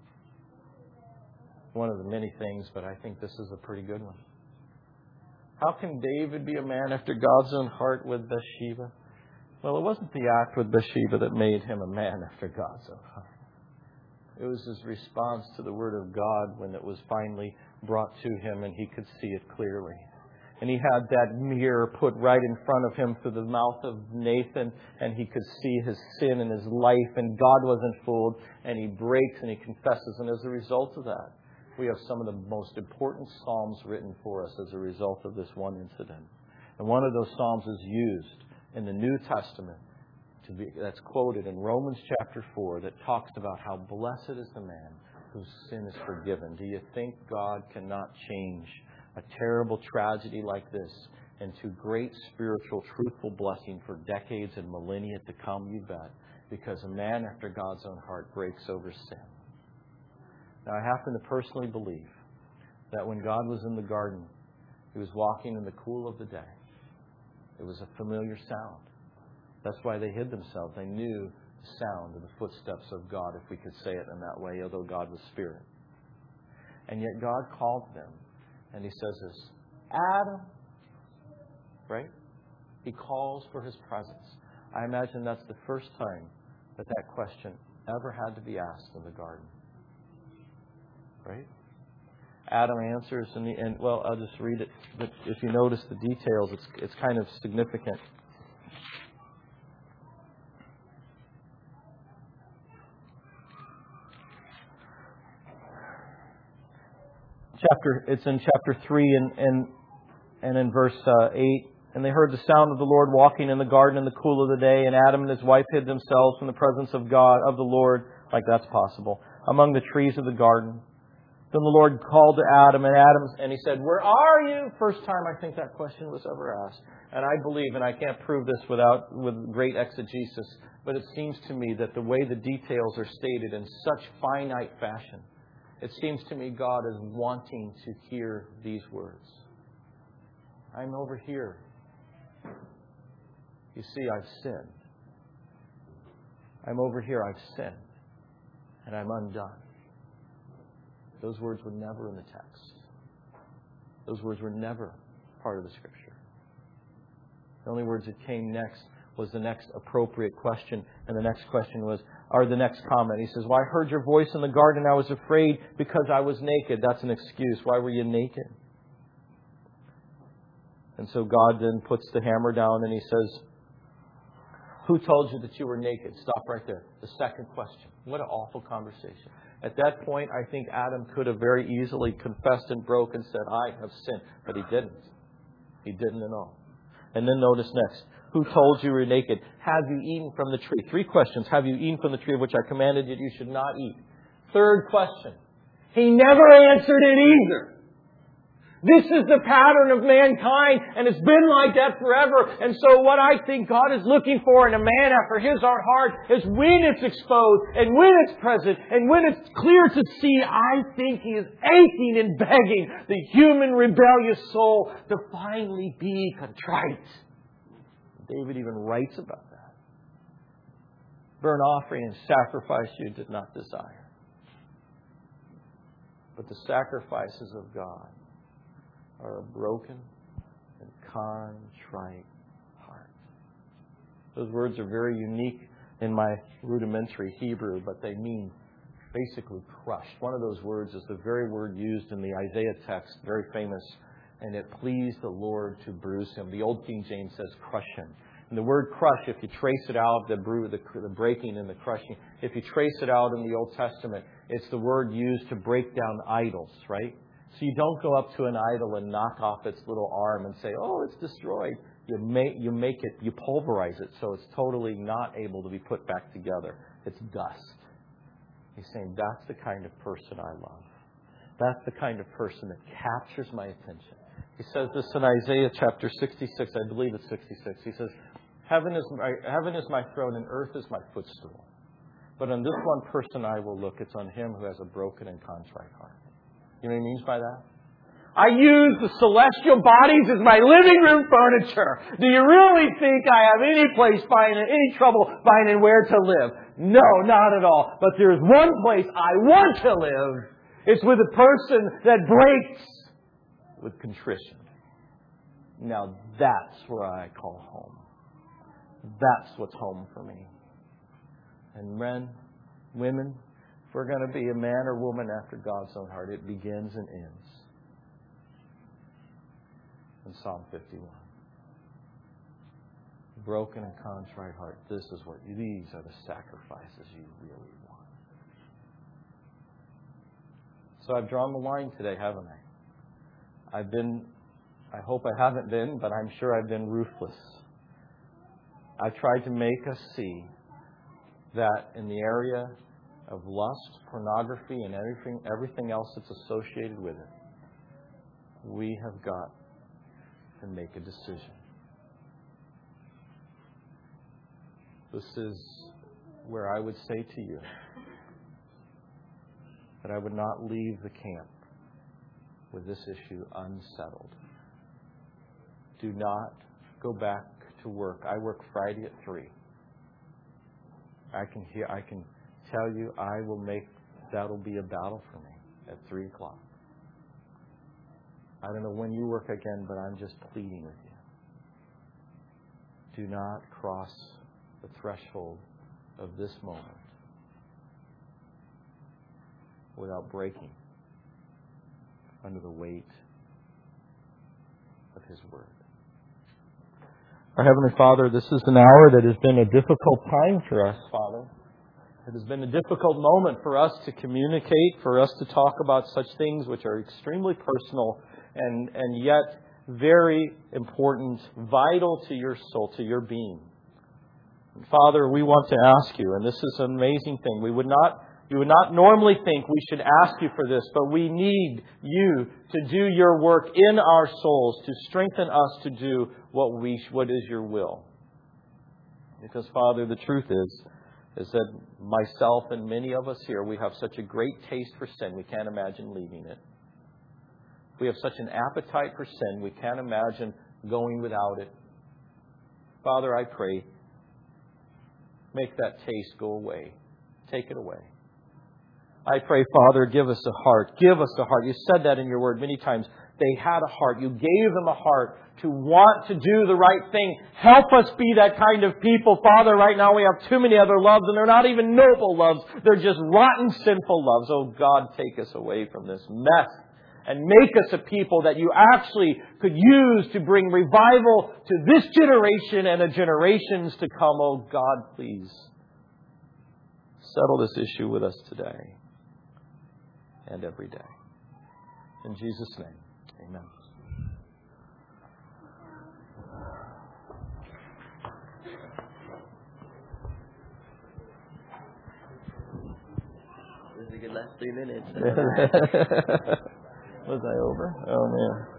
One of the many things, but I think this is a pretty good one. How can David be a man after God's own heart with Bathsheba? Well, it wasn't the act with Bathsheba that made him a man after God's own heart. It was his response to the Word of God when it was finally brought to him and he could see it clearly. And he had that mirror put right in front of him through the mouth of Nathan, and he could see his sin in his life, and God wasn't fooled, and he breaks and he confesses. And as a result of that, we have some of the most important psalms written for us as a result of this one incident. And one of those psalms is used in the New Testament to be, that's quoted in Romans chapter four, that talks about how blessed is the man whose sin is forgiven. Do you think God cannot change a terrible tragedy like this into great spiritual, truthful blessing for decades and millennia to come? You bet. Because a man after God's own heart breaks over sin. Now, I happen to personally believe that when God was in the garden, He was walking in the cool of the day. It was a familiar sound. That's why they hid themselves. They knew the sound of the footsteps of God, if we could say it in that way, although God was spirit. And yet God called them, and He says this, Adam, right? He calls for His presence. I imagine that's the first time that that question ever had to be asked in the garden. Right? Adam answers, and, the, and well, I'll just read it. But if you notice the details, it's it's kind of significant. Chapter, it's in chapter three and and and in verse uh, eight. And they heard the sound of the Lord walking in the garden in the cool of the day, and Adam and his wife hid themselves from the presence of God, of the Lord, like that's possible, among the trees of the garden. Then the Lord called to Adam, and Adam, and He said, where are you? First time I think that question was ever asked. And I believe, and I can't prove this without with great exegesis, but it seems to me that the way the details are stated in such finite fashion, it seems to me God is wanting to hear these words. I'm over here. You see, I've sinned. I'm over here, I've sinned. And I'm undone. Those words were never in the text. Those words were never part of the Scripture. The only words that came next was the next appropriate question. And the next question was, or the next comment. He says, well, I heard your voice in the garden. I was afraid because I was naked. That's an excuse. Why were you naked? And so God then puts the hammer down and He says, who told you that you were naked? Stop right there. The second question. What an awful conversation. At that point, I think Adam could have very easily confessed and broke and said, I have sinned. But he didn't. He didn't at all. And then notice next. Who told you you were naked? Have you eaten from the tree? Three questions. Have you eaten from the tree of which I commanded you you should not eat? Third question. He never answered it either. This is the pattern of mankind, and it's been like that forever. And so what I think God is looking for in a man after His own heart is when it's exposed, and when it's present, and when it's clear to see, I think He is aching and begging the human rebellious soul to finally be contrite. David even writes about that. Burnt offering and sacrifice you did not desire, but the sacrifices of God are a broken and contrite heart. Those words are very unique in my rudimentary Hebrew, but they mean basically crushed. One of those words is the very word used in the Isaiah text, very famous, and it pleased the Lord to bruise him. The Old King James says crush him. And the word crush, if you trace it out, the, brew, the, the breaking and the crushing, if you trace it out in the Old Testament, it's the word used to break down idols, right? So you don't go up to an idol and knock off its little arm and say, oh, it's destroyed. You make, you make it, you pulverize it so it's totally not able to be put back together. It's dust. He's saying, that's the kind of person I love. That's the kind of person that captures my attention. He says this in Isaiah chapter sixty-six. I believe it's sixty-six. He says, heaven is my, heaven is my throne and earth is my footstool. But on this one person I will look. It's on him who has a broken and contrite heart. You know what he means by that? I use the celestial bodies as my living room furniture. Do you really think I have any place finding, any trouble finding where to live? No, not at all. But there's one place I want to live. It's with a person that breaks with contrition. Now that's where I call home. That's what's home for me. And men, women, if we're going to be a man or woman after God's own heart, it begins and ends in Psalm fifty-one. Broken and contrite heart. This is what, these are the sacrifices you really want. So I've drawn the line today, haven't I? I've been, I hope I haven't been, but I'm sure I've been ruthless. I've tried to make us see that in the area of lust, pornography, and everything, everything else that's associated with it, we have got to make a decision. This is where I would say to you that I would not leave the camp with this issue unsettled. Do not go back to work. I work Friday at three. I can hear, I can tell you I will make, that'll be a battle for me at three o'clock. I don't know when you work again, but I'm just pleading with you. Do not cross the threshold of this moment without breaking under the weight of His Word. Our Heavenly Father, this is an hour that has been a difficult time for us, Father. It has been a difficult moment for us to communicate, for us to talk about such things which are extremely personal and, and yet very important, vital to your soul, to your being. And Father, we want to ask you, and this is an amazing thing, we would not, you would not normally think we should ask you for this, but we need you to do your work in our souls, to strengthen us to do what we, what is your will. Because, Father, the truth is, is that myself and many of us here, we have such a great taste for sin, we can't imagine leaving it. We have such an appetite for sin, we can't imagine going without it. Father, I pray, make that taste go away. Take it away. I pray, Father, give us a heart. Give us a heart. You said that in your word many times. They had a heart. You gave them a heart to want to do the right thing. Help us be that kind of people. Father, right now we have too many other loves, and they're not even noble loves. They're just rotten, sinful loves. Oh, God, take us away from this mess and make us a people that you actually could use to bring revival to this generation and the generations to come. Oh, God, please settle this issue with us today. and every day. In Jesus' name, amen. This is a good last three minutes. Was I over? Oh, man.